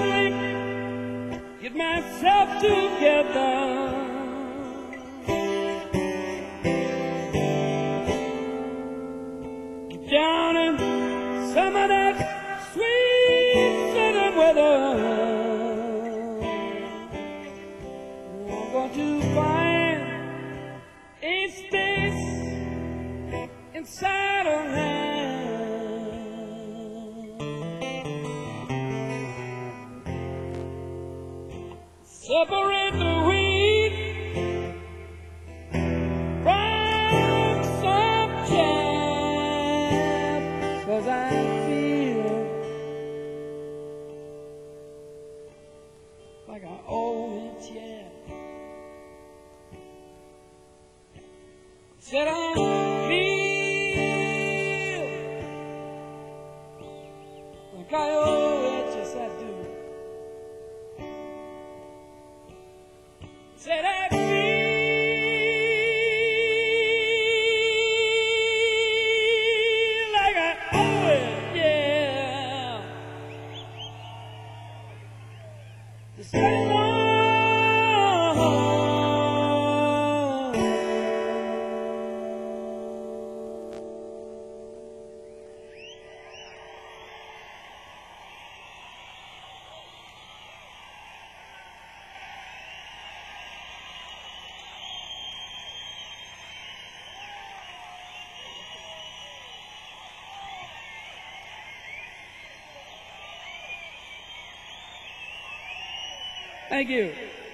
drink, get myself together. Get down in some of that sweet southern weather. I'm going to find a space inside of man. Separate the wheat from some chaff, 'cause I feel like I owe it, yeah. Said I feel like I owe it, yes I do. Said I feel like I owe it, yeah. Just stay long. Thank you.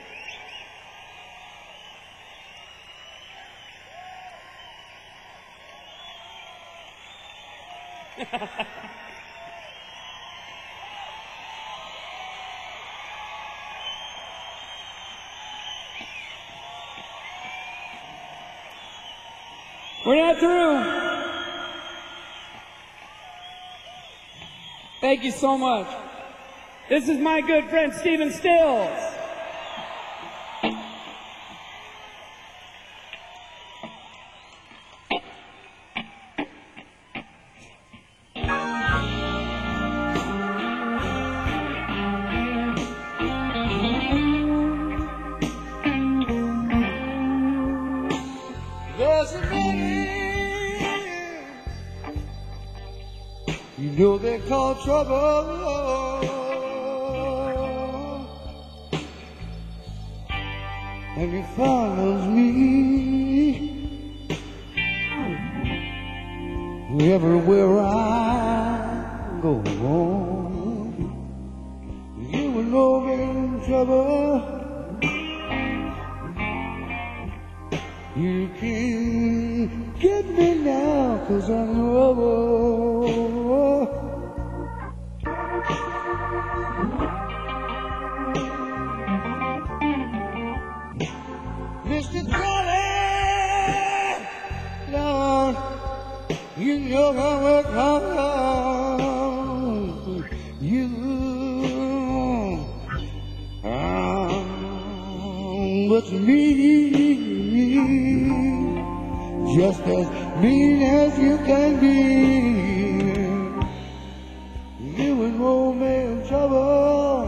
We're not through. Thank you so much. This is my good friend Stephen Stills. There's a man you know they call trouble, and he follows me everywhere I go. You will know me in trouble. You can get me now, 'cause I'm trouble. Mr. Johnny, Lord, you know how it comes. You, but me, just as mean as you can be. You and old man trouble.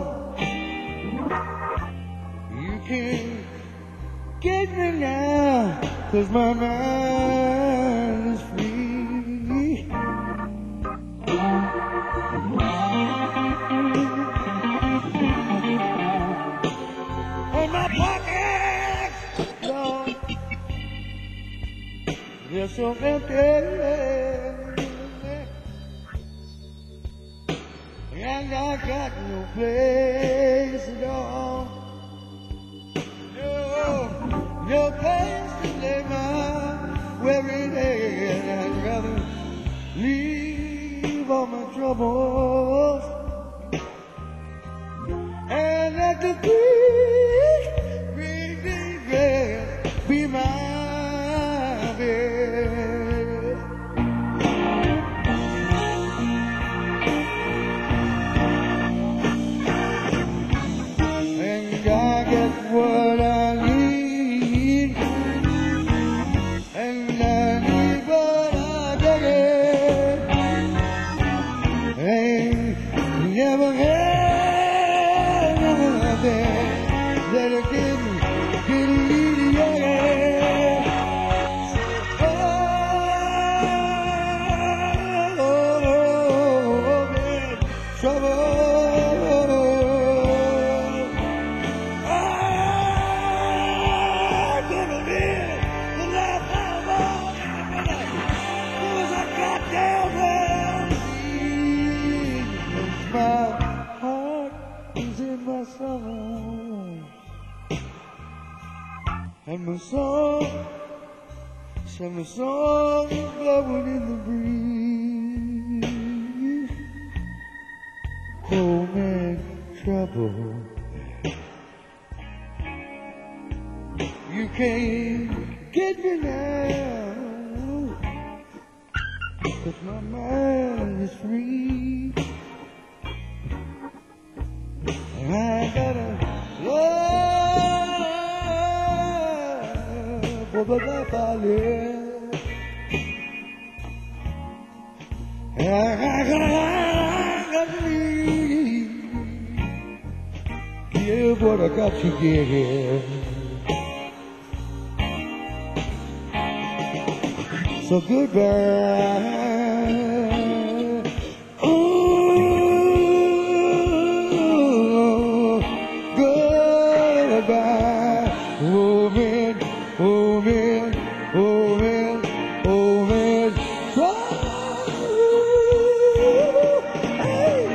You can get me now, 'cause my mind is free. And my pockets, Lord, they're so empty, and I got no place to go. No place to lay my weary head. I'd rather leave all my troubles and let the green, green, green grass be my bed. And I get what I need, and I need what I get, and never had there, let it get me, yeah. Oh, man, trouble. And my song is blowing in the breeze. Oh man, trouble. You can't get me now, 'cause my mind is free. And I gotta love for the life I live. And I gotta give what I got to give. So goodbye. Ooh, goodbye. Oh man, oh man, oh man, oh man. Hey.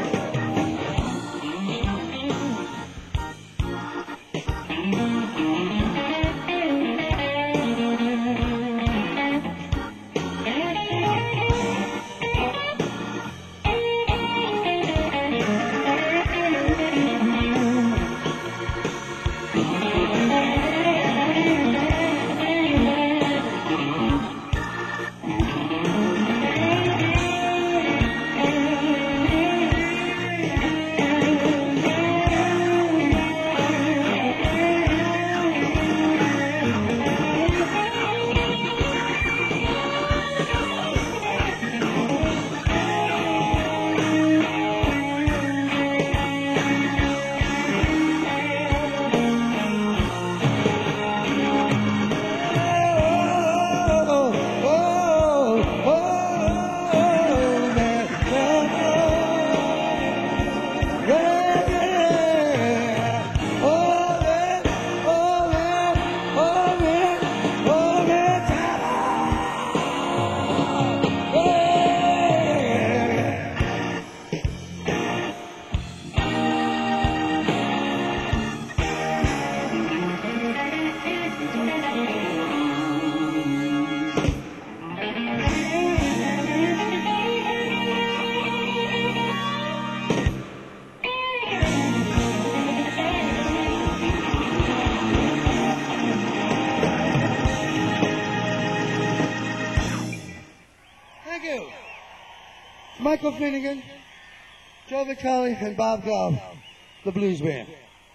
Thank you. Michael Finnegan, Joe Vitale, and Bob Gobb, the Blues Band.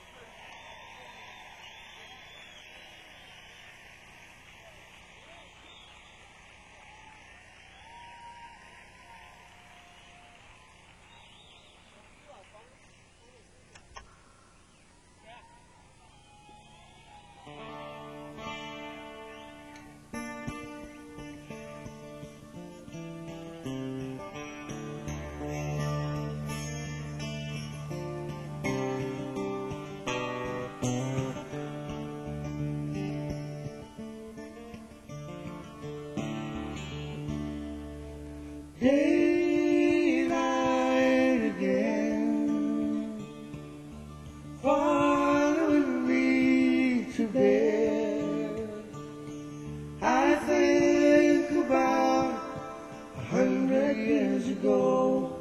Daylight again, following me to bed. I think about 100 years ago,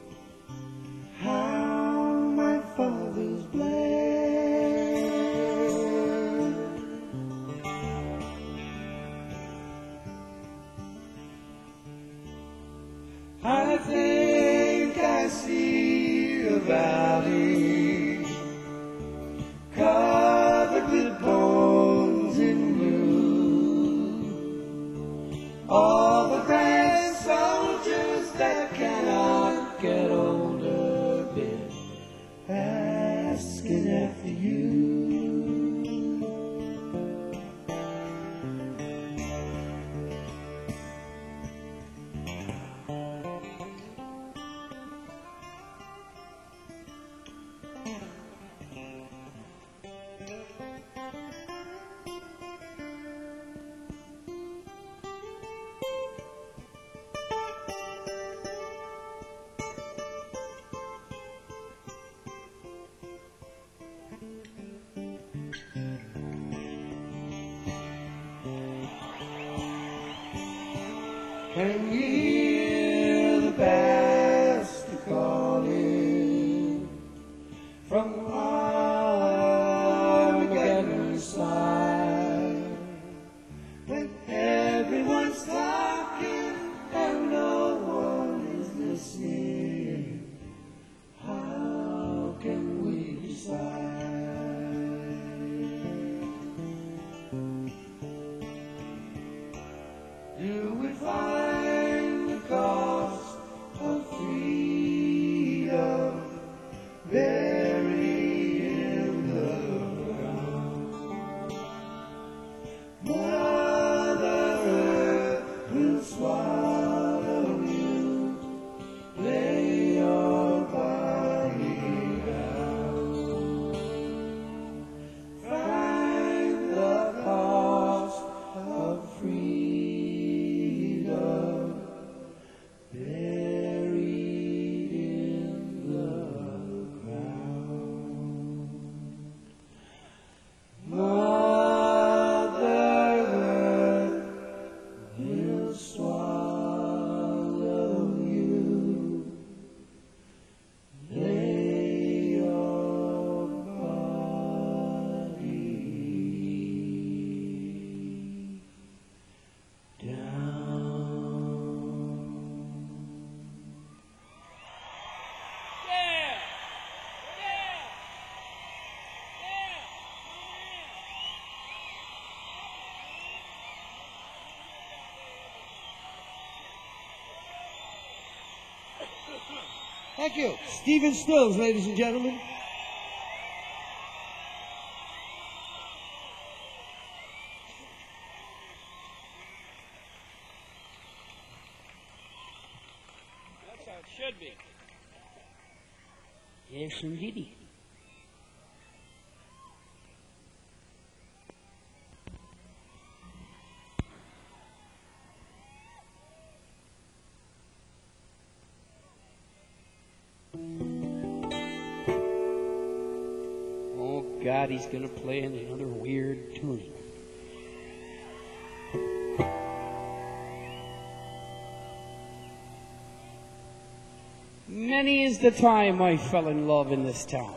how my father's bled. I think I see a valley covered with bones in blue. All the grand soldiers that cannot get older been asking if after you. Can you hear the bastard calling from Armageddon's side? When everyone's talking and no one is listening, how can we decide? Do we find the cost of freedom buried in the ground? Mother Earth will swallow you, lay your body down. Find the cost of freedom buried in the ground. Mother Earth will swallow you, lay your body down. Thank you. Stephen Stills, ladies and gentlemen. That's how it should be. Yes, indeed. Oh, God, he's going to play in another weird tune. Many is the time I fell in love in this town.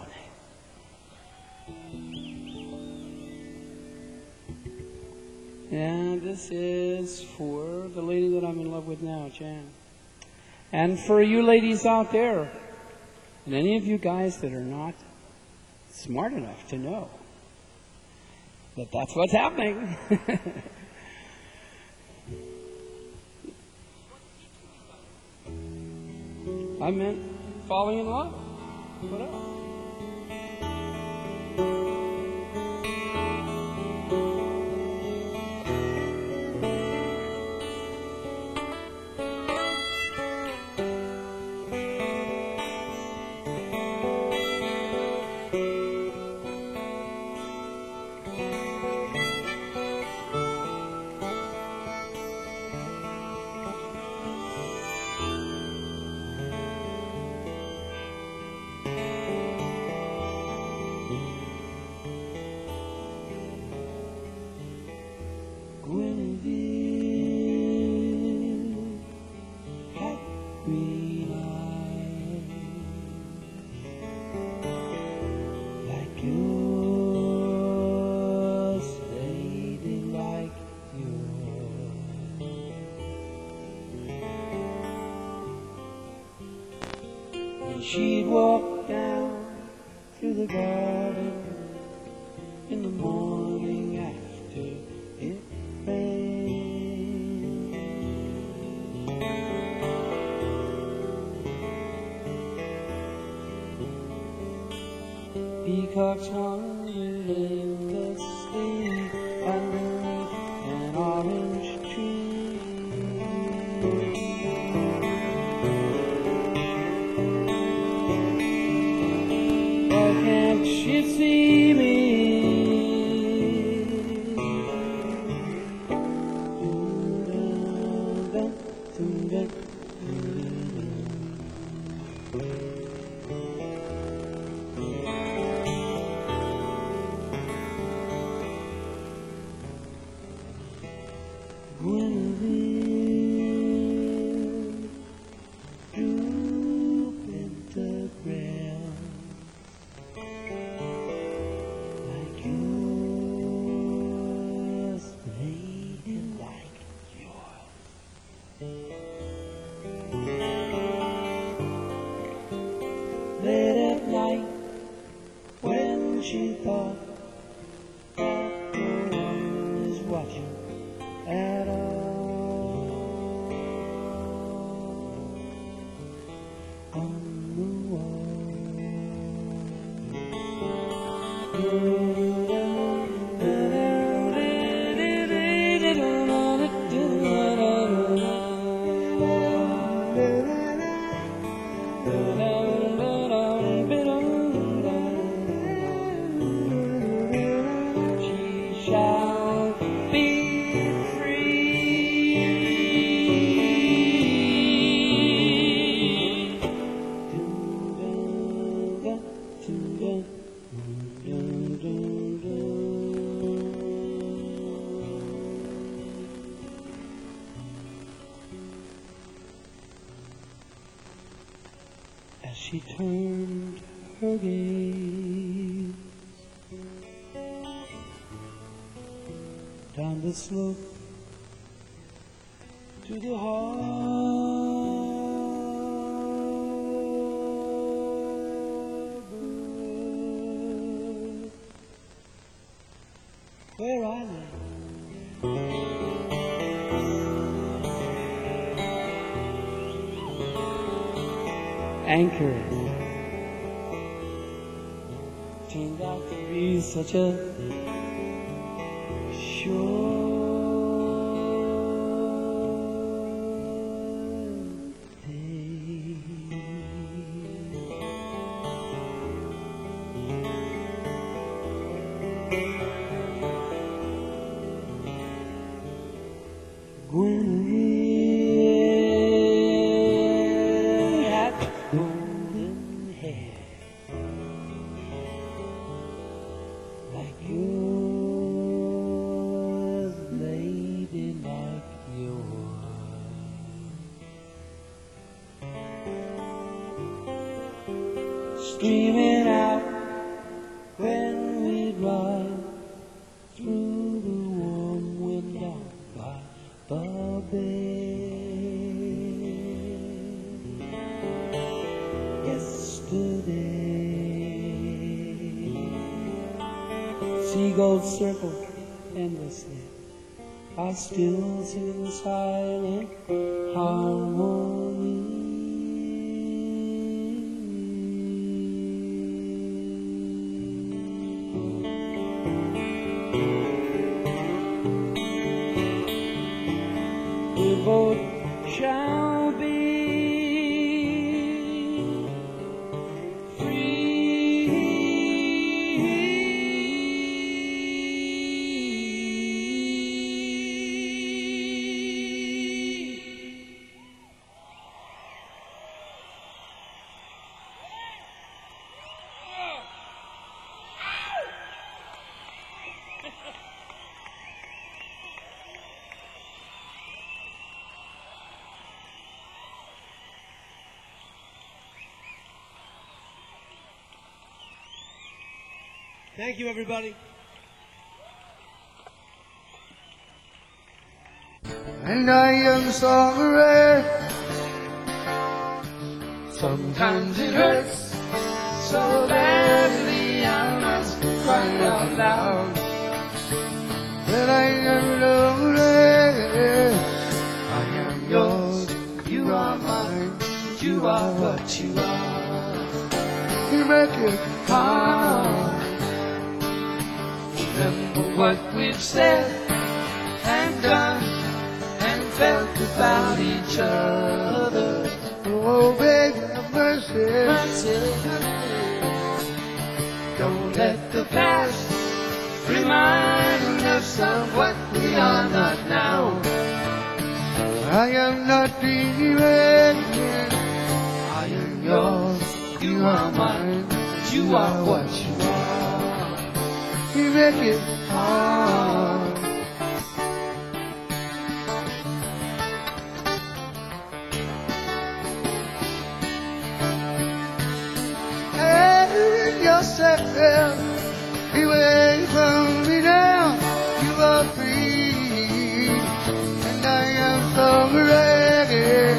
And this is for the lady that I'm in love with now, Jan. And for you ladies out there, and any of you guys that are not smart enough to know that that's what's happening. I meant falling in love. What else? cartoon, you live asleep underneath an orange tree. Why can't she see me? Late at night, when she thought that no one is watching at all, on the wall. As she turned her gaze down the slope to the harbor where I lay. Anchored turned out to be such a sure thing. Guinevere had golden hair like yours, lady, like yours, streaming out when we'd ride through the warm wind down by the bay. Yesterday, seagulls circle endlessly. I still sing in silent harmony. We both shall be Thank you, everybody. And I am sorry. Sometimes it hurts so badly I must cry out loud. That I am lonely. I am yours. You are mine. You are what you are. You make it hard. of what we've said and done and felt about each other. Oh, baby, have mercy. Don't let the past remind us of what we are not now. I am not dreaming. I am yours, you are mine, you are what you are. You make it hard. Hey, yourself, away from me now. You are free, and I am so ready.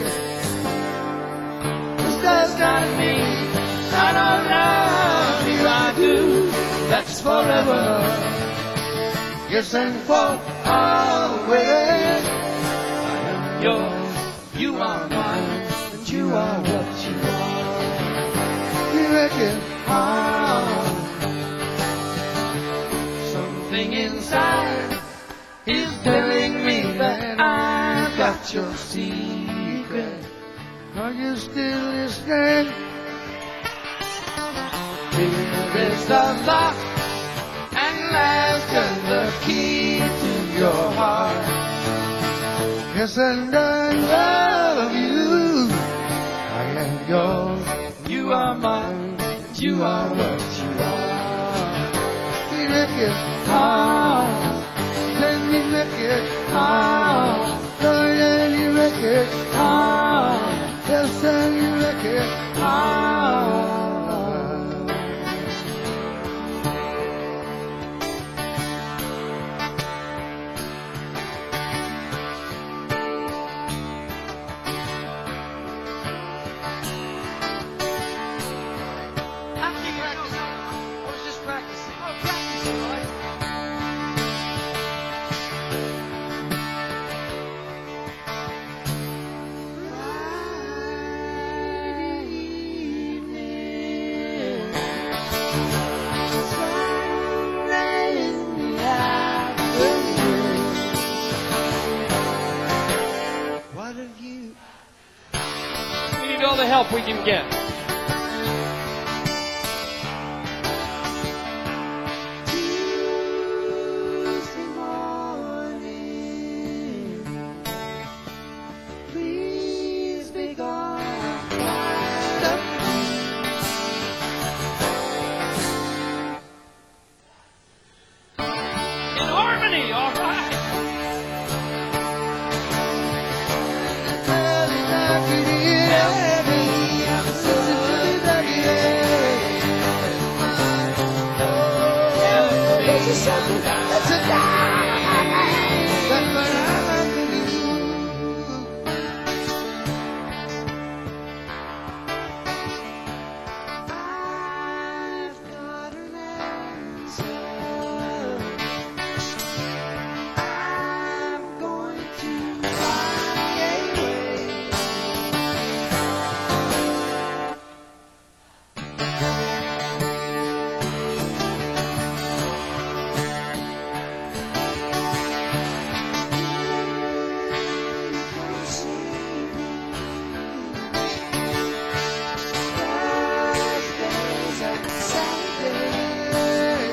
This does not mean I don't love you, I do. That's forever. Yes, and for always. I am yours, you are mine, and you are what you are. You make it hard. Something inside is telling me that I've got your secret. Are you still listening? Here is the lock and last and the key to your heart. Yes, and I love you. I am yours. You are mine, you are what you are. You make it Ah, then you make it ah, Lord, and you make it ah, yes, and you make it ah. What have you? We need all the help we can get. Tuesday morning, please be gone. In harmony, all right. I've got an answer. I'm going to find a way. Thursdays and Saturdays.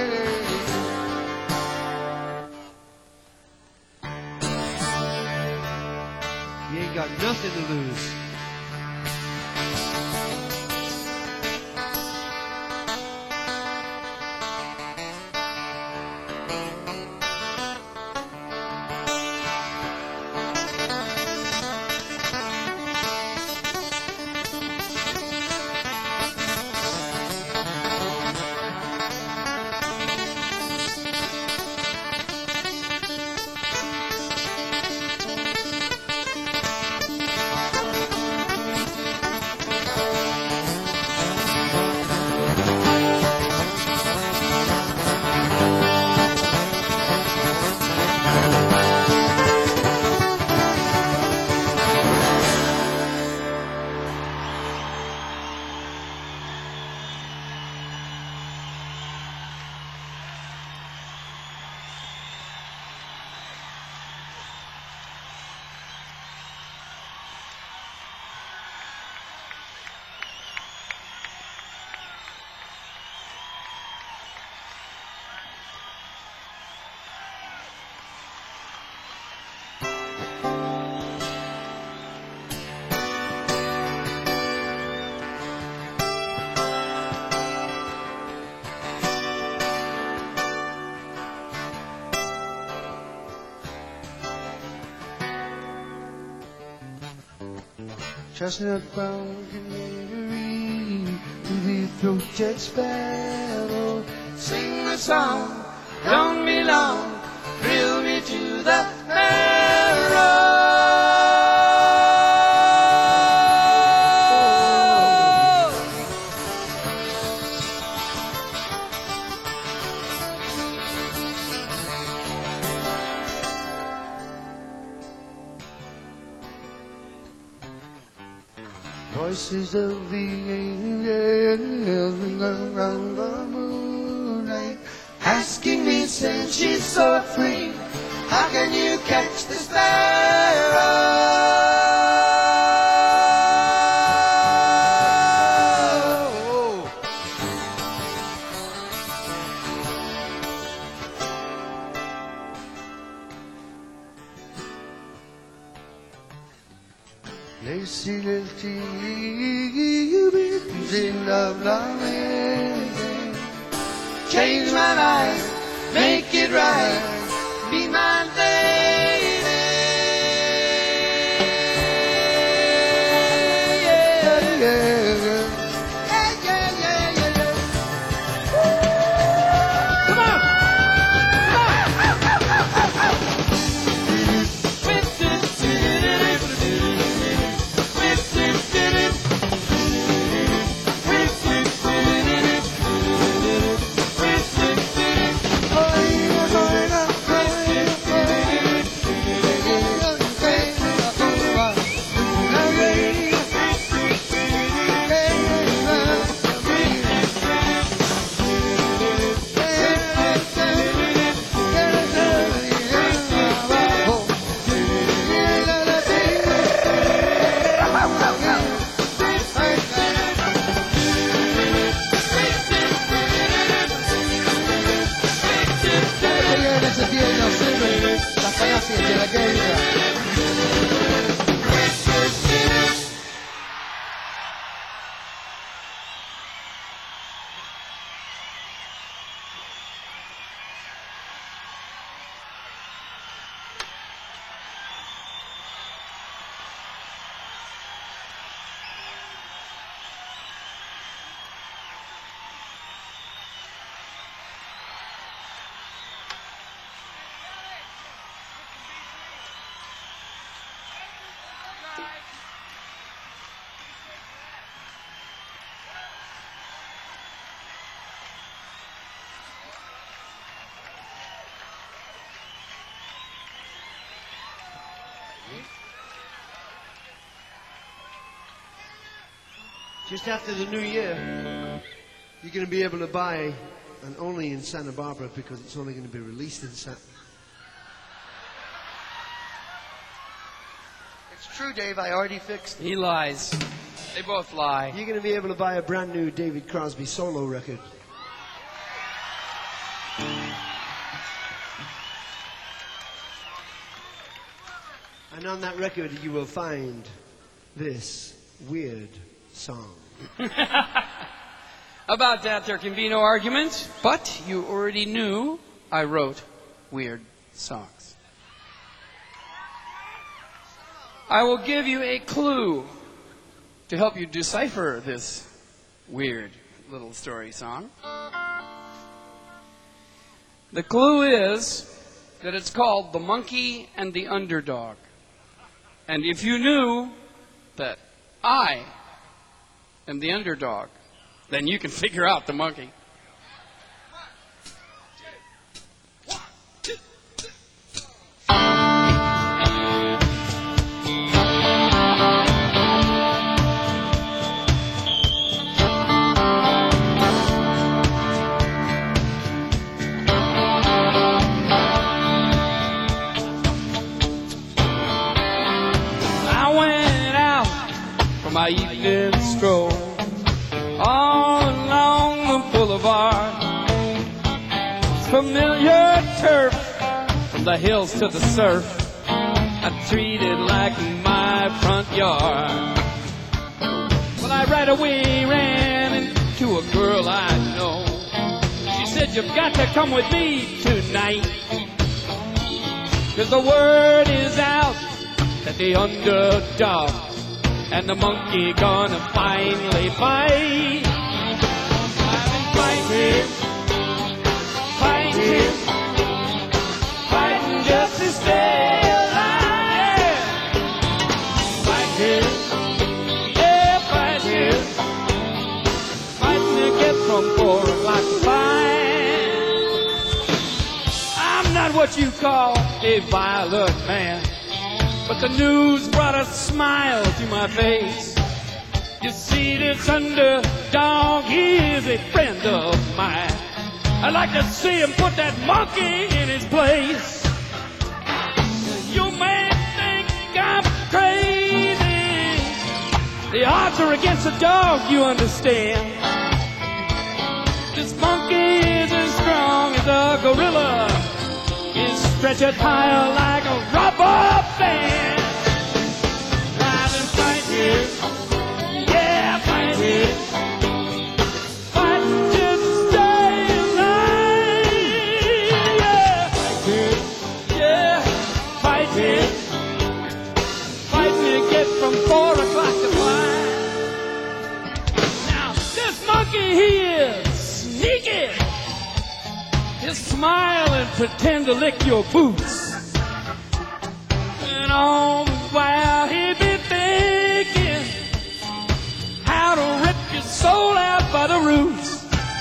You ain't got nothing to lose. chestnut brown canary, to the throat jet sparrow. Sing the song, don't be long, thrill me to the marrow. Voices of the angels ring around the moonlight, Asking me since she's so free, how can you catch the sparrow? lacy little leaves in love lamenting. Change my life, make it right, be my lady. Yeah, yeah, yeah. Come on! Just after the new year, you're going to be able to buy, and only in Santa Barbara because it's only going to be released in Santa. It's true, Dave. I already fixed it. He lies. They both lie. You're going to be able to buy a brand new David Crosby solo record. And on that record, you will find this weird song. About that, there can be no argument, but you already knew I wrote weird songs. I will give you a clue to help you decipher this weird little story song. The clue is that it's called The Monkey and the Underdog. And if you knew that I am the underdog, then you can figure out the monkey. My evening stroll all along the boulevard, familiar turf from the hills to the surf, I treat it like my front yard. Well, I right away ran into a girl I know. She said, "You've got to come with me tonight, 'cause the word is out that the underdog and the monkey gonna finally bite. I've been fighting, fighting, fighting just to stay alive. Fighting, yeah, fighting, fighting to get from 4 o'clock to 5. I'm not what you call a violent man, but the news brought a smile to my face. You see, this underdog, he is a friend of mine. I'd like to see him put that monkey in his place. You may think I'm crazy. The odds are against the dog, you understand. This monkey is as strong as a gorilla. He's stretched higher like a rubber band. I've been fighting, yeah, fighting, fighting just to stay alive. Yeah, fighting, yeah, fighting, fighting to get from 4 o'clock to 5. Now, this monkey, he is sneaky. He'll smile and pretend to lick your boots. And all the while he'll be thinking how to rip your soul out by the roots.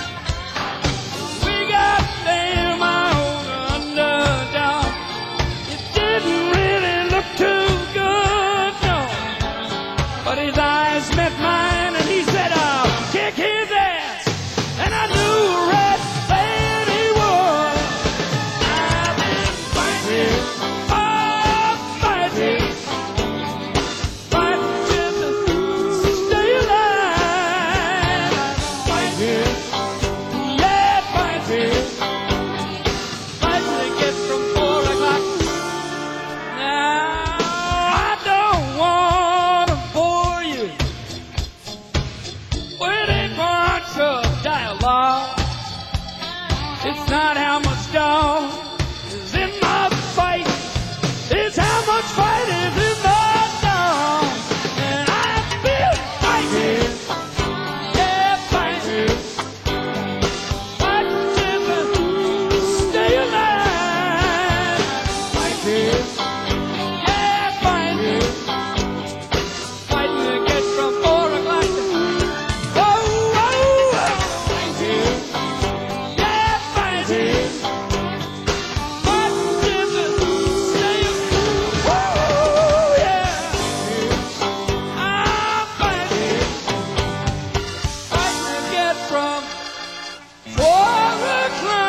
We got there, my old underdog. It didn't really look too good, no. But his eyes met mine and he said, I'll kick his ass. And I knew right then he would. I've been fighting, oh, fighting, fighting just to stay alive. Fighting, yeah, fighting, fighting to get from 4 o'clock. Now, I don't want to bore you with a bunch of dialogue. It's not how much dog is in my fight, it's how much fight is in my dog. And I've been fighting, yeah, fighting, fighting just to stay alive. Fighting, yeah, fighting, fighting to get from 4 o'clock to whoa, whoa, whoa. Fighting, yeah, fighting, fighting just to stay alive. Whoa, yeah. I'm fighting, fighting to get from 4 o'clock.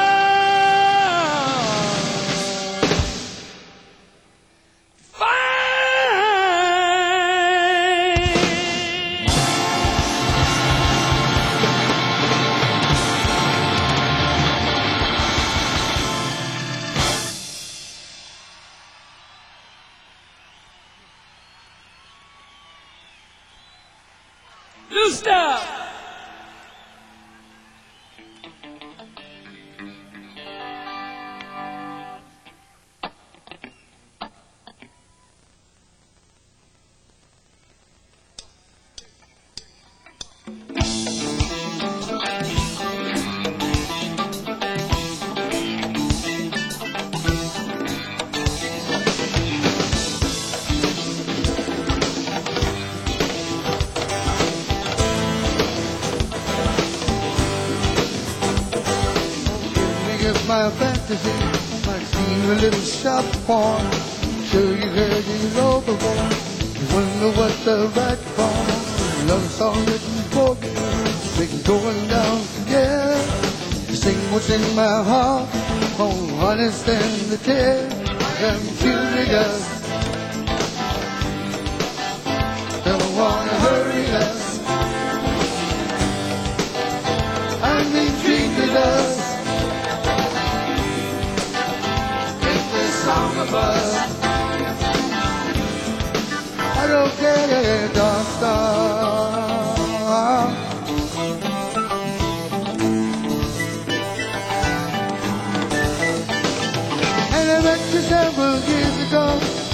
New stuff. If my fantasy might seem a little sharp porn, sure you heard it overboard. You wonder what the right form. Love song written for you, been going down, yeah. You sing what's in my heart, more honest than the tears and puny dust. Don't wanna hurry us. I mean treated us. Song of us. I don't care, dark star. And I met you several years ago.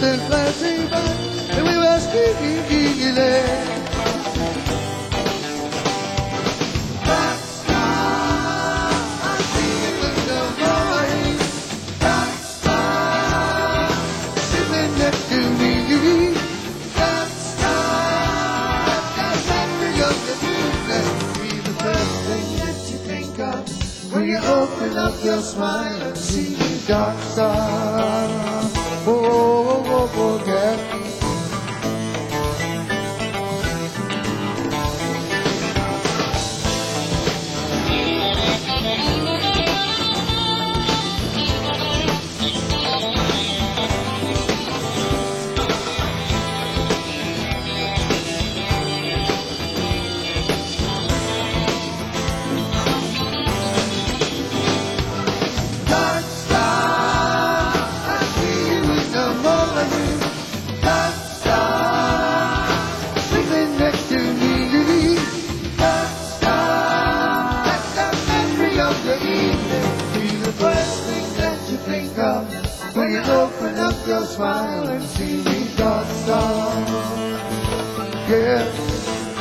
the classy bus, and we were stealing. When you open up your smile and see the dark star, oh, oh, oh, oh, yeah. When you open up your smile and see the dark star, yeah.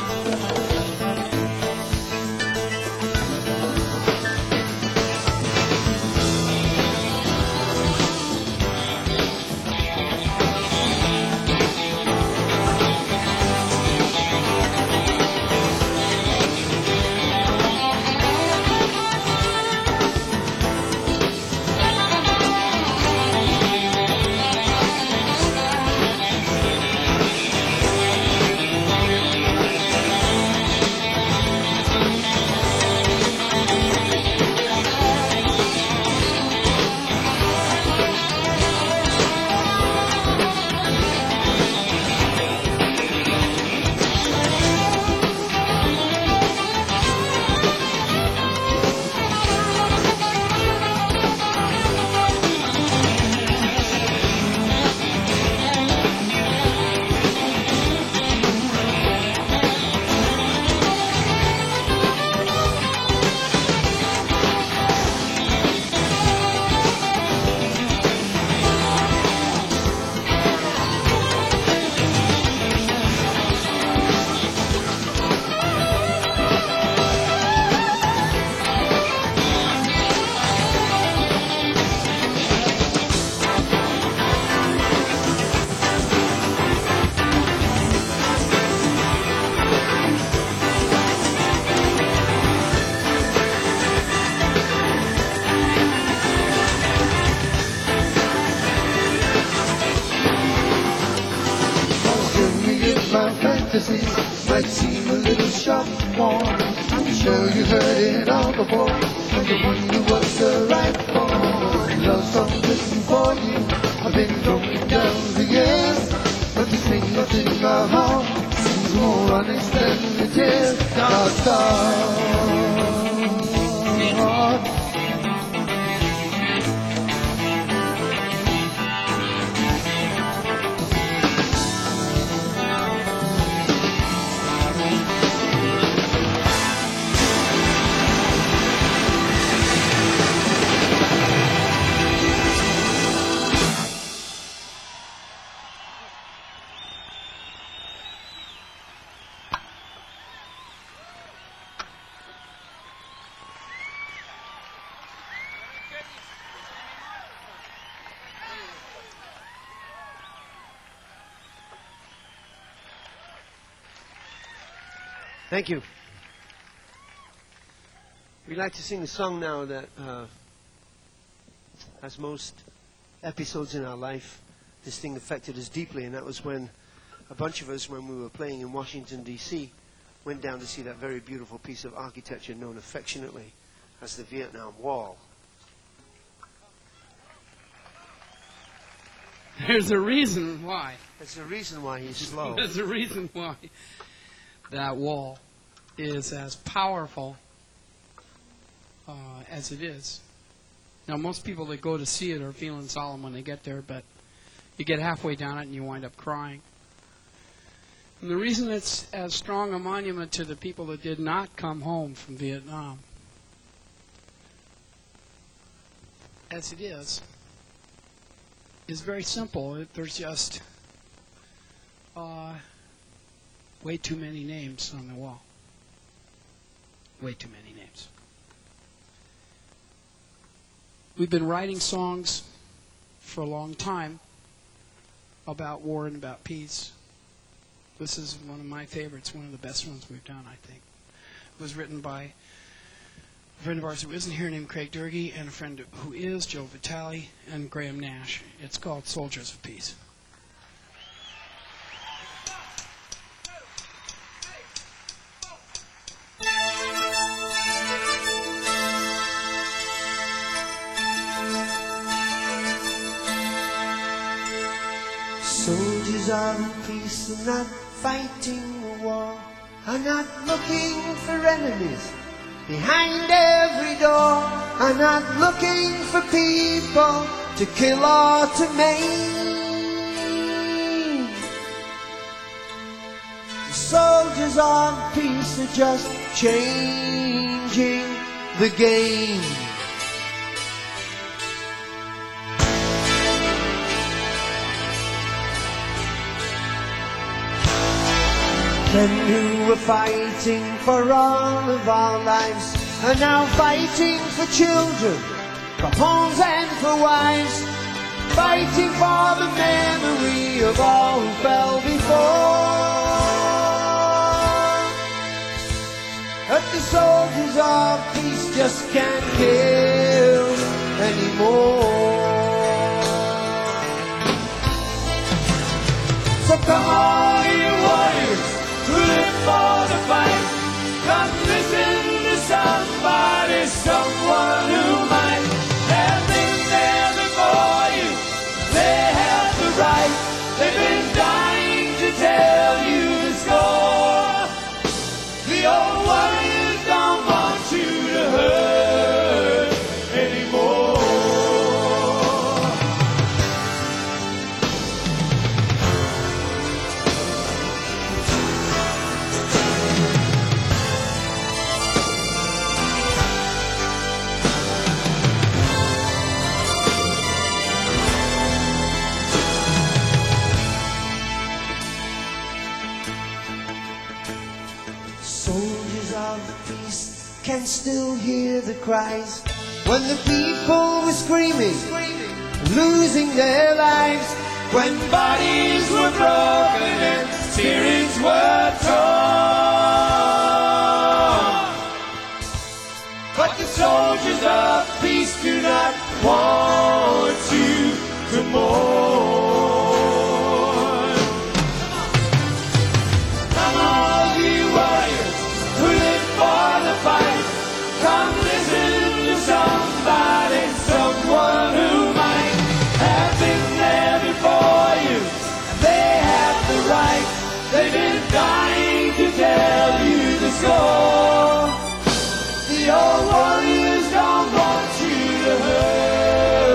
Might seem a little sharp and warm. I'm sure you heard it all before. And you wonder what's the right form. Love song written for you. I've been going down the years, but this thing that's in my heart seems more honest than the tears. Dark star. Thank you. We'd like to sing a song now that as most episodes in our life, this thing affected us deeply, and that was when a bunch of us, when we were playing in Washington, D.C., went down to see that very beautiful piece of architecture known affectionately as the Vietnam Wall. There's a reason why. There's a reason why he's slow. There's a reason why that wall is as powerful as it is. Now, most people that go to see it are feeling solemn when they get there, but you get halfway down it and you wind up crying. And the reason it's as strong a monument to the people that did not come home from Vietnam as it is is very simple. There's just way too many names on the wall. Way too many names. We've been writing songs for a long time about war and about peace. This is one of my favorites, one of the best ones we've done, I think. It was written by a friend of ours who isn't here named Craig Durgee, and a friend who is, Joe Vitale, and Graham Nash. It's called Soldiers of Peace. Soldiers of peace are not fighting a war, are not looking for enemies behind every door, are not looking for people to kill or to maim. The soldiers of peace are just changing the game. Men who were fighting for all of our lives are now fighting for children, for homes and for wives, fighting for the memory of all who fell before. But the soldiers of peace just can't kill anymore. So come on, you warriors, who live for the fight, come listen to somebody, someone who might have been there before you. They have the right, they've been dying to tell you the score. The old warriors don't want you to hurt anymore. Soldiers of peace can still hear the cries when the people were screaming, losing their lives, when bodies were broken and spirits were torn. But the soldiers of peace do not want you to mourn. Come all you warriors who live for the fight, come listen to somebody, someone who might have been there before you. They have the right, they've been dying to tell you the score. The old warriors don't want you to hurt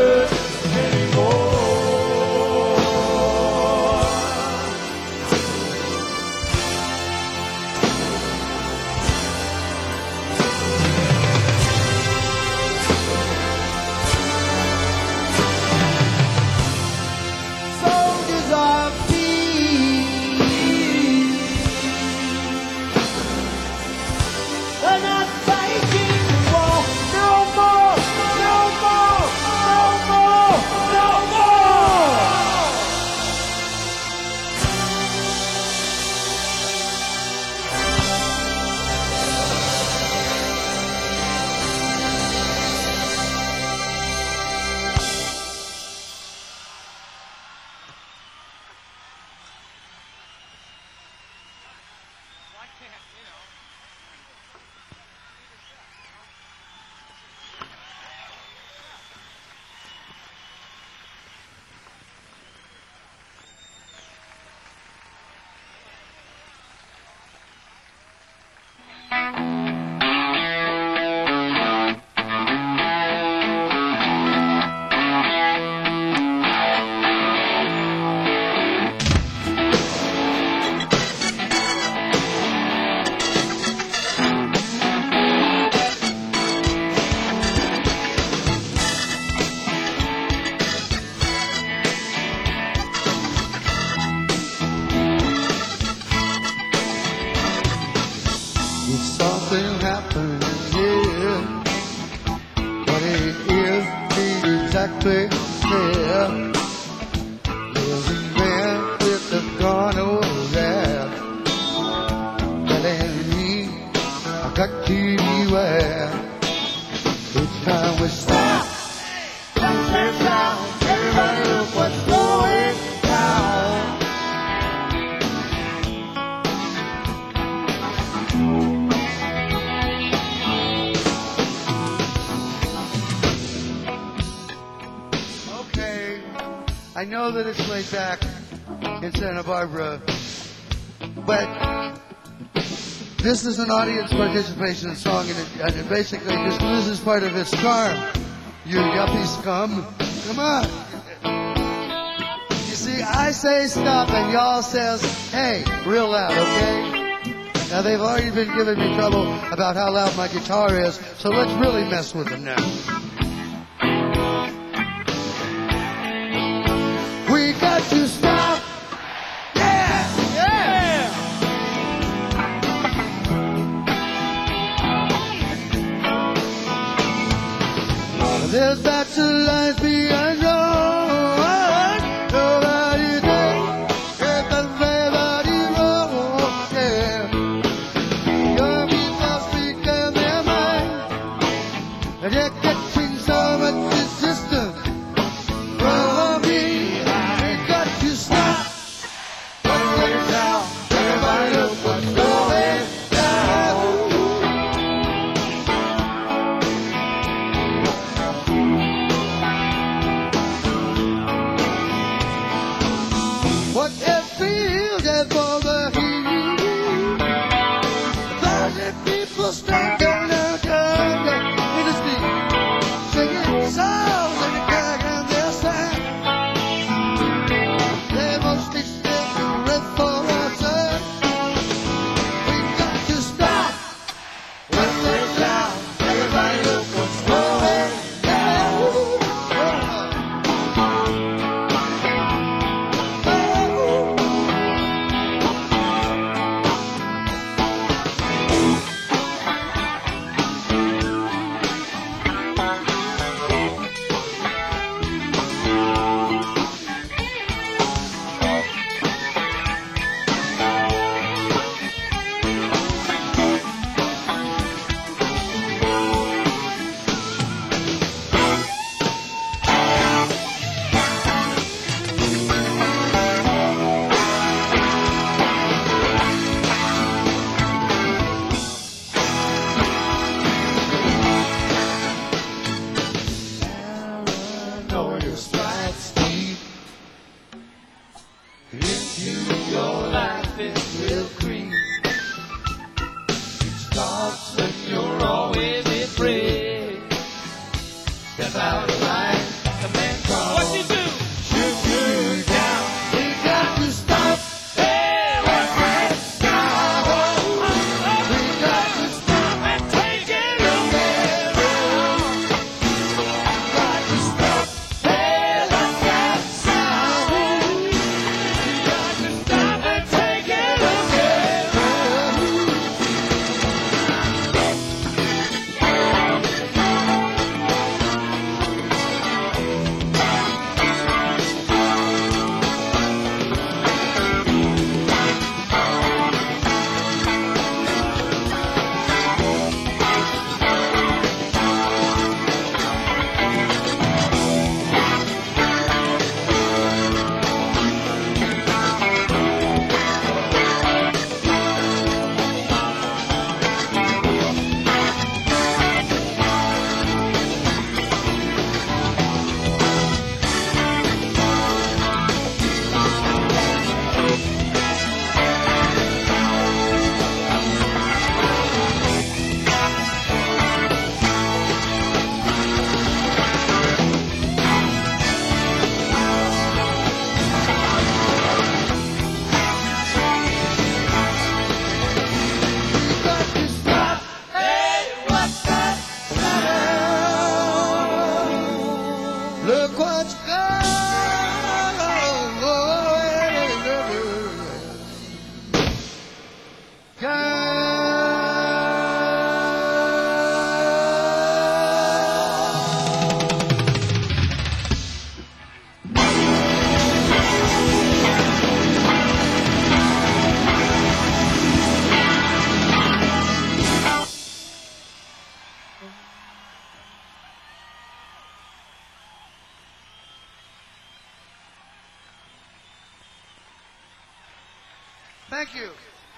face there. There's a man with a gun over there, telling me I got to beware. It's time we stop. Sit down, everybody look what's going down. Okay, I know that it's laid back in Santa Barbara, but this is an audience participation song, and it basically just loses part of its charm. You yuppie scum. Come on. You see, I say stop and y'all says, hey, real loud, okay? Now they've already been giving me trouble about how loud my guitar is, so let's really mess with them now. We got to stop. Yeah! Yeah! There's lots of lines beyond yours. Nobody thinks if everybody wrong. Yeah. Young people speaking their mind, and they're getting so much resistance from me. We got to stop. What's going down? Everybody look what's going down. What it feels is for the heat. 1,000 people standing out in the street, singing songs and carrying their sound. They mostly still for us. We got to stop. What's going down? Everybody look what's going down. Know your stripes deep into your life, it will creep. It starts when you're always afraid. Step out of line, the man calls. What you do? Shoot you down. We got to stop. Hey, what's that sound? We got to stop and take it away. Got to stop. Hey, what's that sound? We got to Thank you.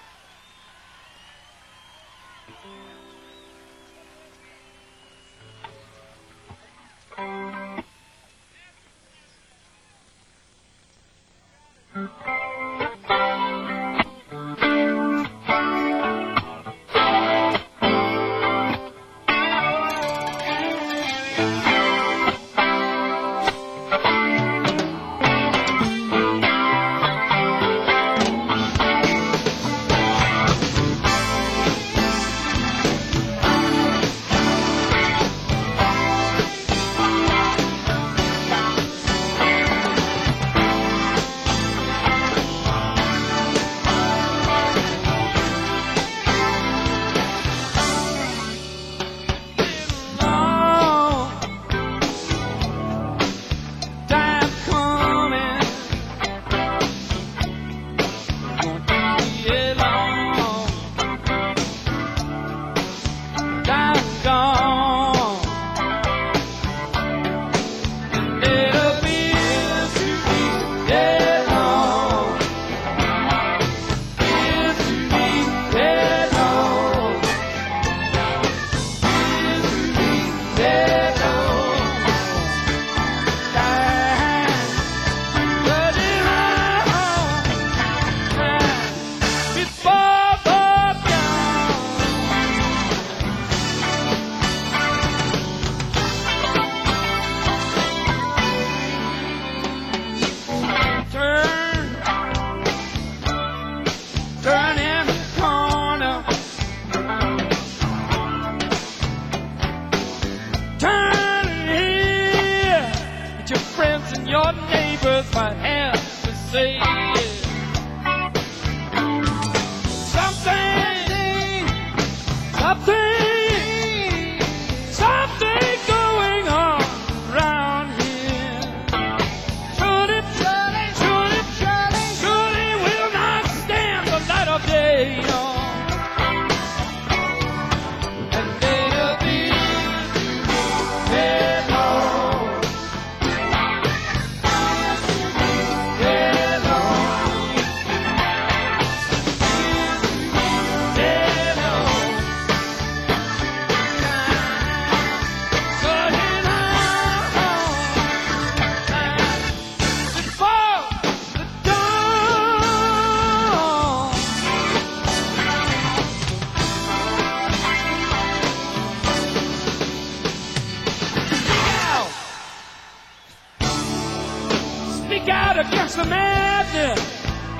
Against the madness.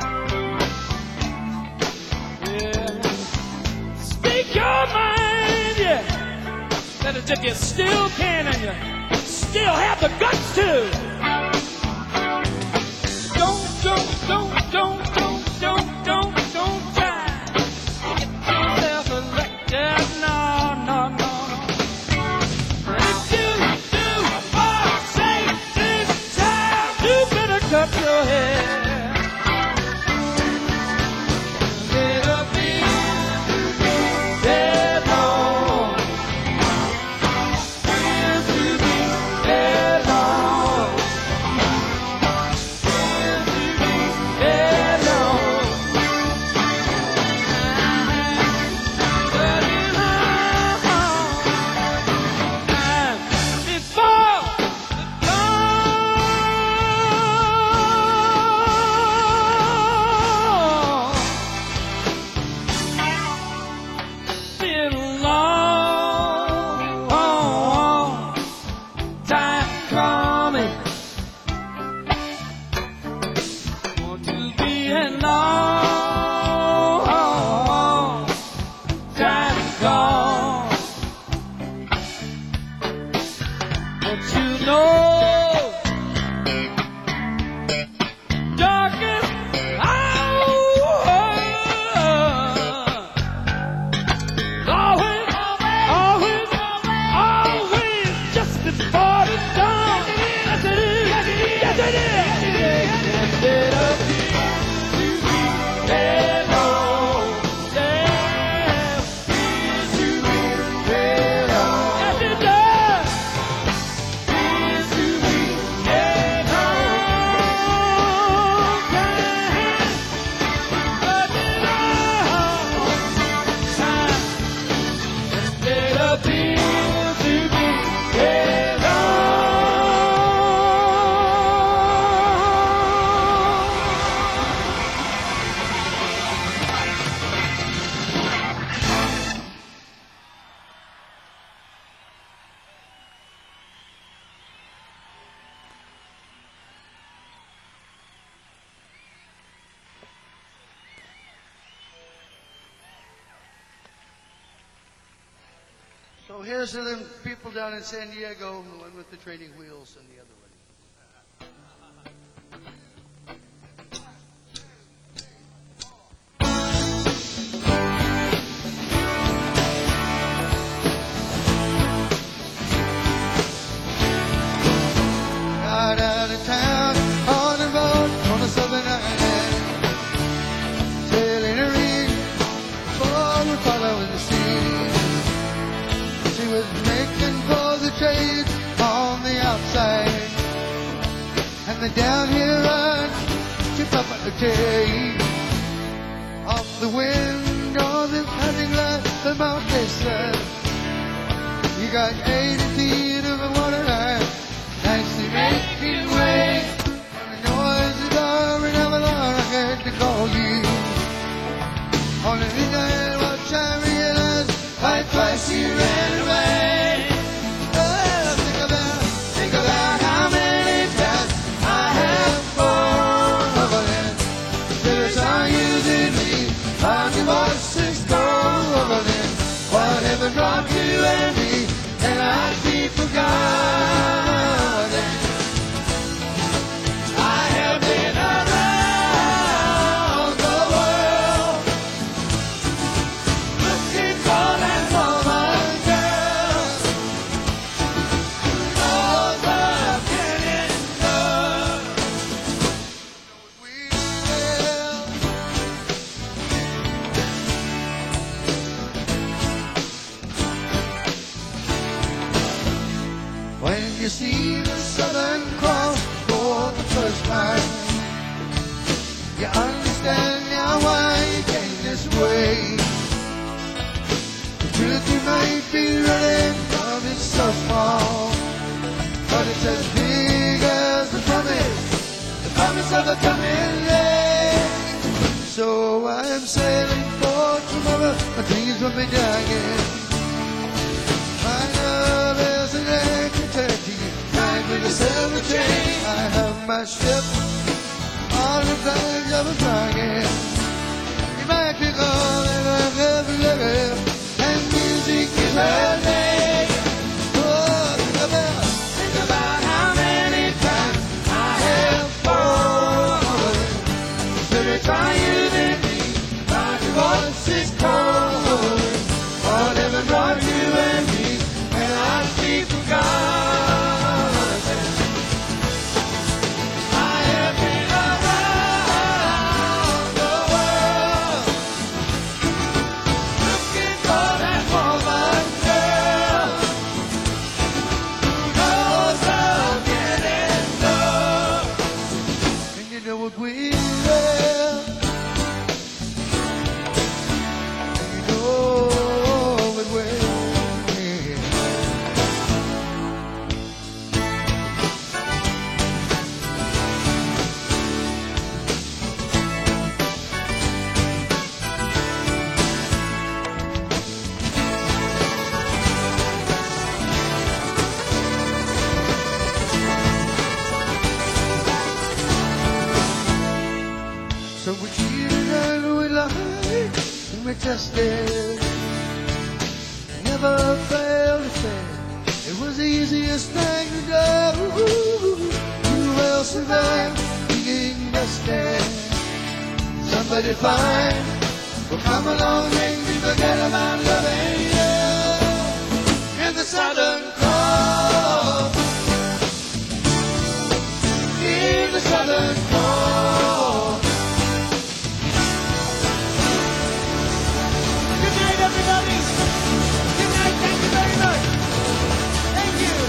Yeah. Speak your mind, yeah. That is if you still can and you still have the guts to. Don't try to get yourself elected. No. If you do or say this time, you better cut your hair. It'll be dead long. It'll be dead long. It'll be dead long. But in time before the dawn. Been a long time coming. Want to be a long time gone. But you know, darkest hour, always just before the dawn. Yes it is, yes it is. Yes it is. So here's to them people down in San Diego, the one with the training wheels and the other one. Got out of town on a boat on a southern island, sailing a reef, for we following the sea. She was making for the trade on the outside, and the down here run, she pop up the tape. Off the wind, on the passing line, the mountain. You got 80 feet of the water line, nicely making way. And the noise is roaring of a lot, I had to call you. On the midnight watch, I realized I twice you ran away. Oh, think about how many times I have fallen. Spirits are using me, our divorce is stolen. Whatever brought you and me, and I'd be forgotten. I have been around the world, looking for that woman girl who knows what getting done. We will. When you see the Southern Cross for the first time, you understand now why you came this way. The truth you might be running from is so small, but it's as big as the promise of a coming day. So I am sailing for tomorrow, my dreams will be dying. My love is an anchor turkey, tied with a silver chain. I have my ship on the flags of a dragon. You might be calling a heavy letter, and music is her name. Oh, think about how many times I have fallen. Spirit are using me, my divorce is cold. Whatever brought you and me, and I'd be forgotten. I have been around the world, looking for that woman girl who knows of getting love. And you know what we will. And you know it will. So we cheated and we lied and we tested. Never failed to fail. It was the easiest thing to do. You will survive being bested. Somebody fine will come along and we forget about loving you. In the Southern Cross, in the Southern Cross. Good night, everybody. Good night. Thank you very much. Thank you.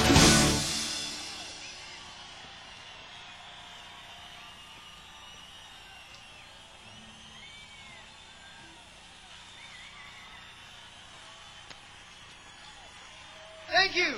Thank you.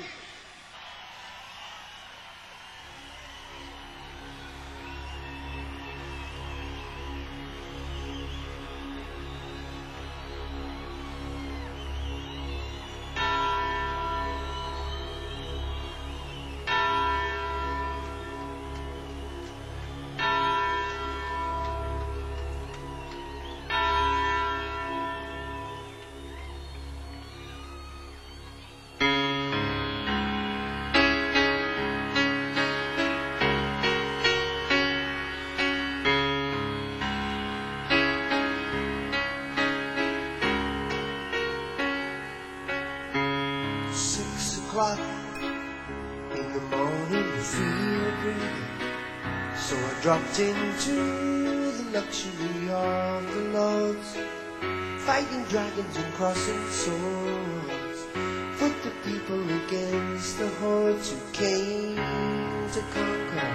o'clock in the morning to feel good. So I dropped into the luxury of the lords, fighting dragons and crossing swords, put the people against the hordes who came to conquer.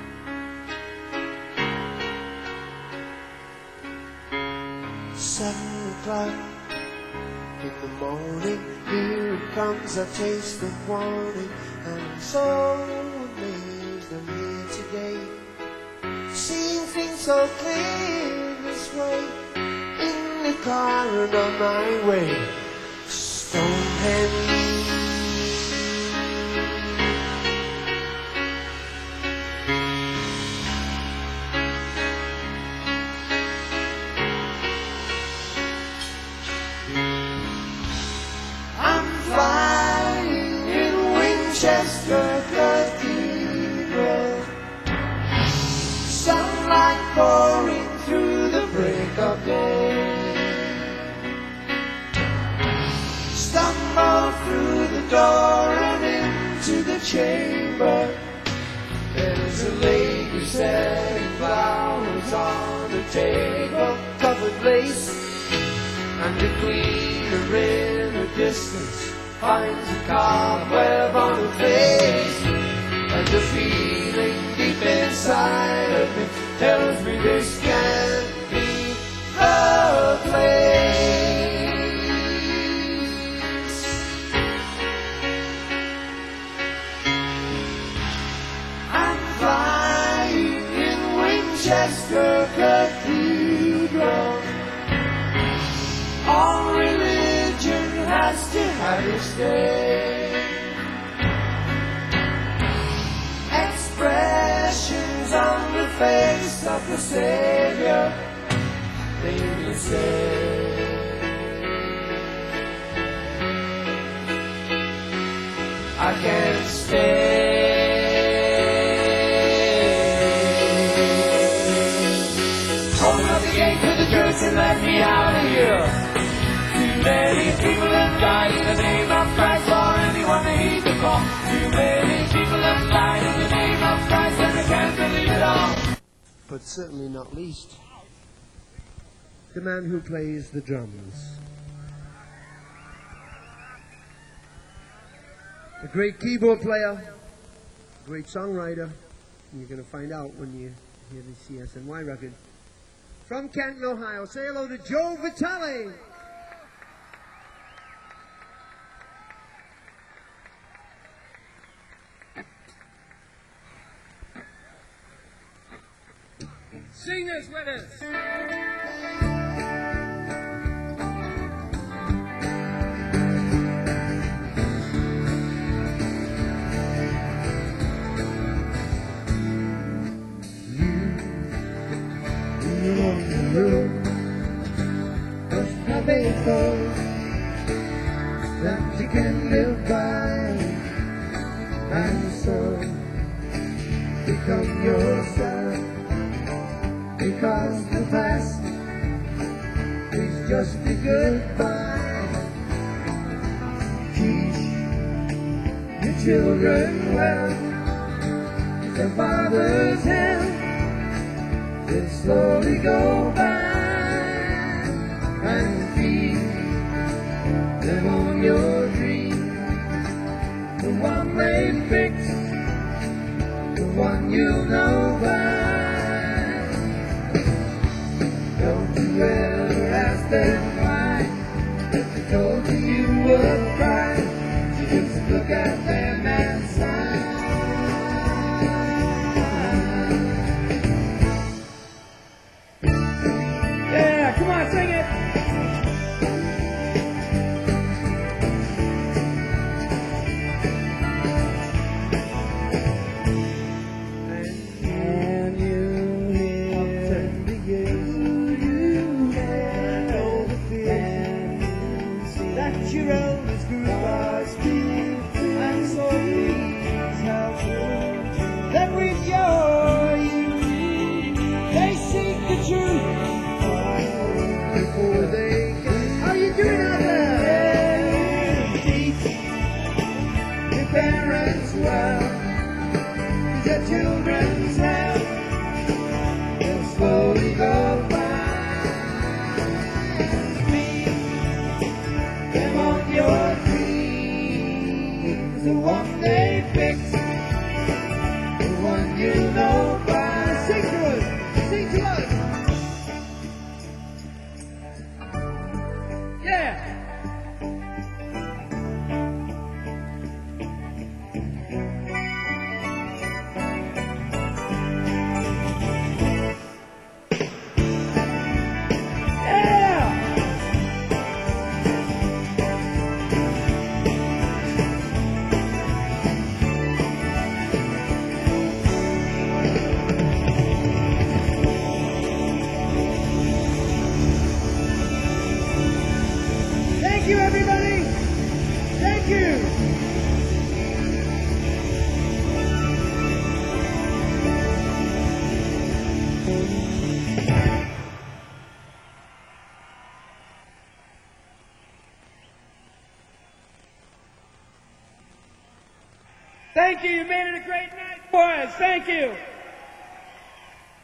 7 o'clock in the morning, here it comes, I taste the warning, and I'm so amazed I'm here today, seeing things so clear this way, in the car and on my way to Stonehenge. Winchester Cathedral, sunlight pouring through the break of day. Stumble through the door and into the chamber. There's a lady setting flowers on a table, covered lace, and the queen in the distance finds a cobweb on her face, and the feeling deep inside of me tells me this can't be the place. I'm flying in Winchester Cathedral. All religion has to have its day. Expressions on the face of the Savior, they will say, I can't stay. Open up the gate to the church and let me out of here. Too many people have died in the name of Christ for anyone to heed the call. Too many people have died in the name of Christ and they can't believe it all. But certainly not least, the man who plays the drums. A great keyboard player, great songwriter, and you're going to find out when you hear the CSNY record. From Canton, Ohio, say hello to Joe Vitale. Sing this with us. That you can live by, and so become yourself, because the past is just a goodbye. Teach your children well, their father's hand will slowly go by, and feed them on your dream, the one they fix, the one you'll know by. Don't you ever ask them why, if they told you you would cry, you just look at them and sigh. Yeah, come on, sing it! Thank you. Thank you. You made it a great night for us. Thank you.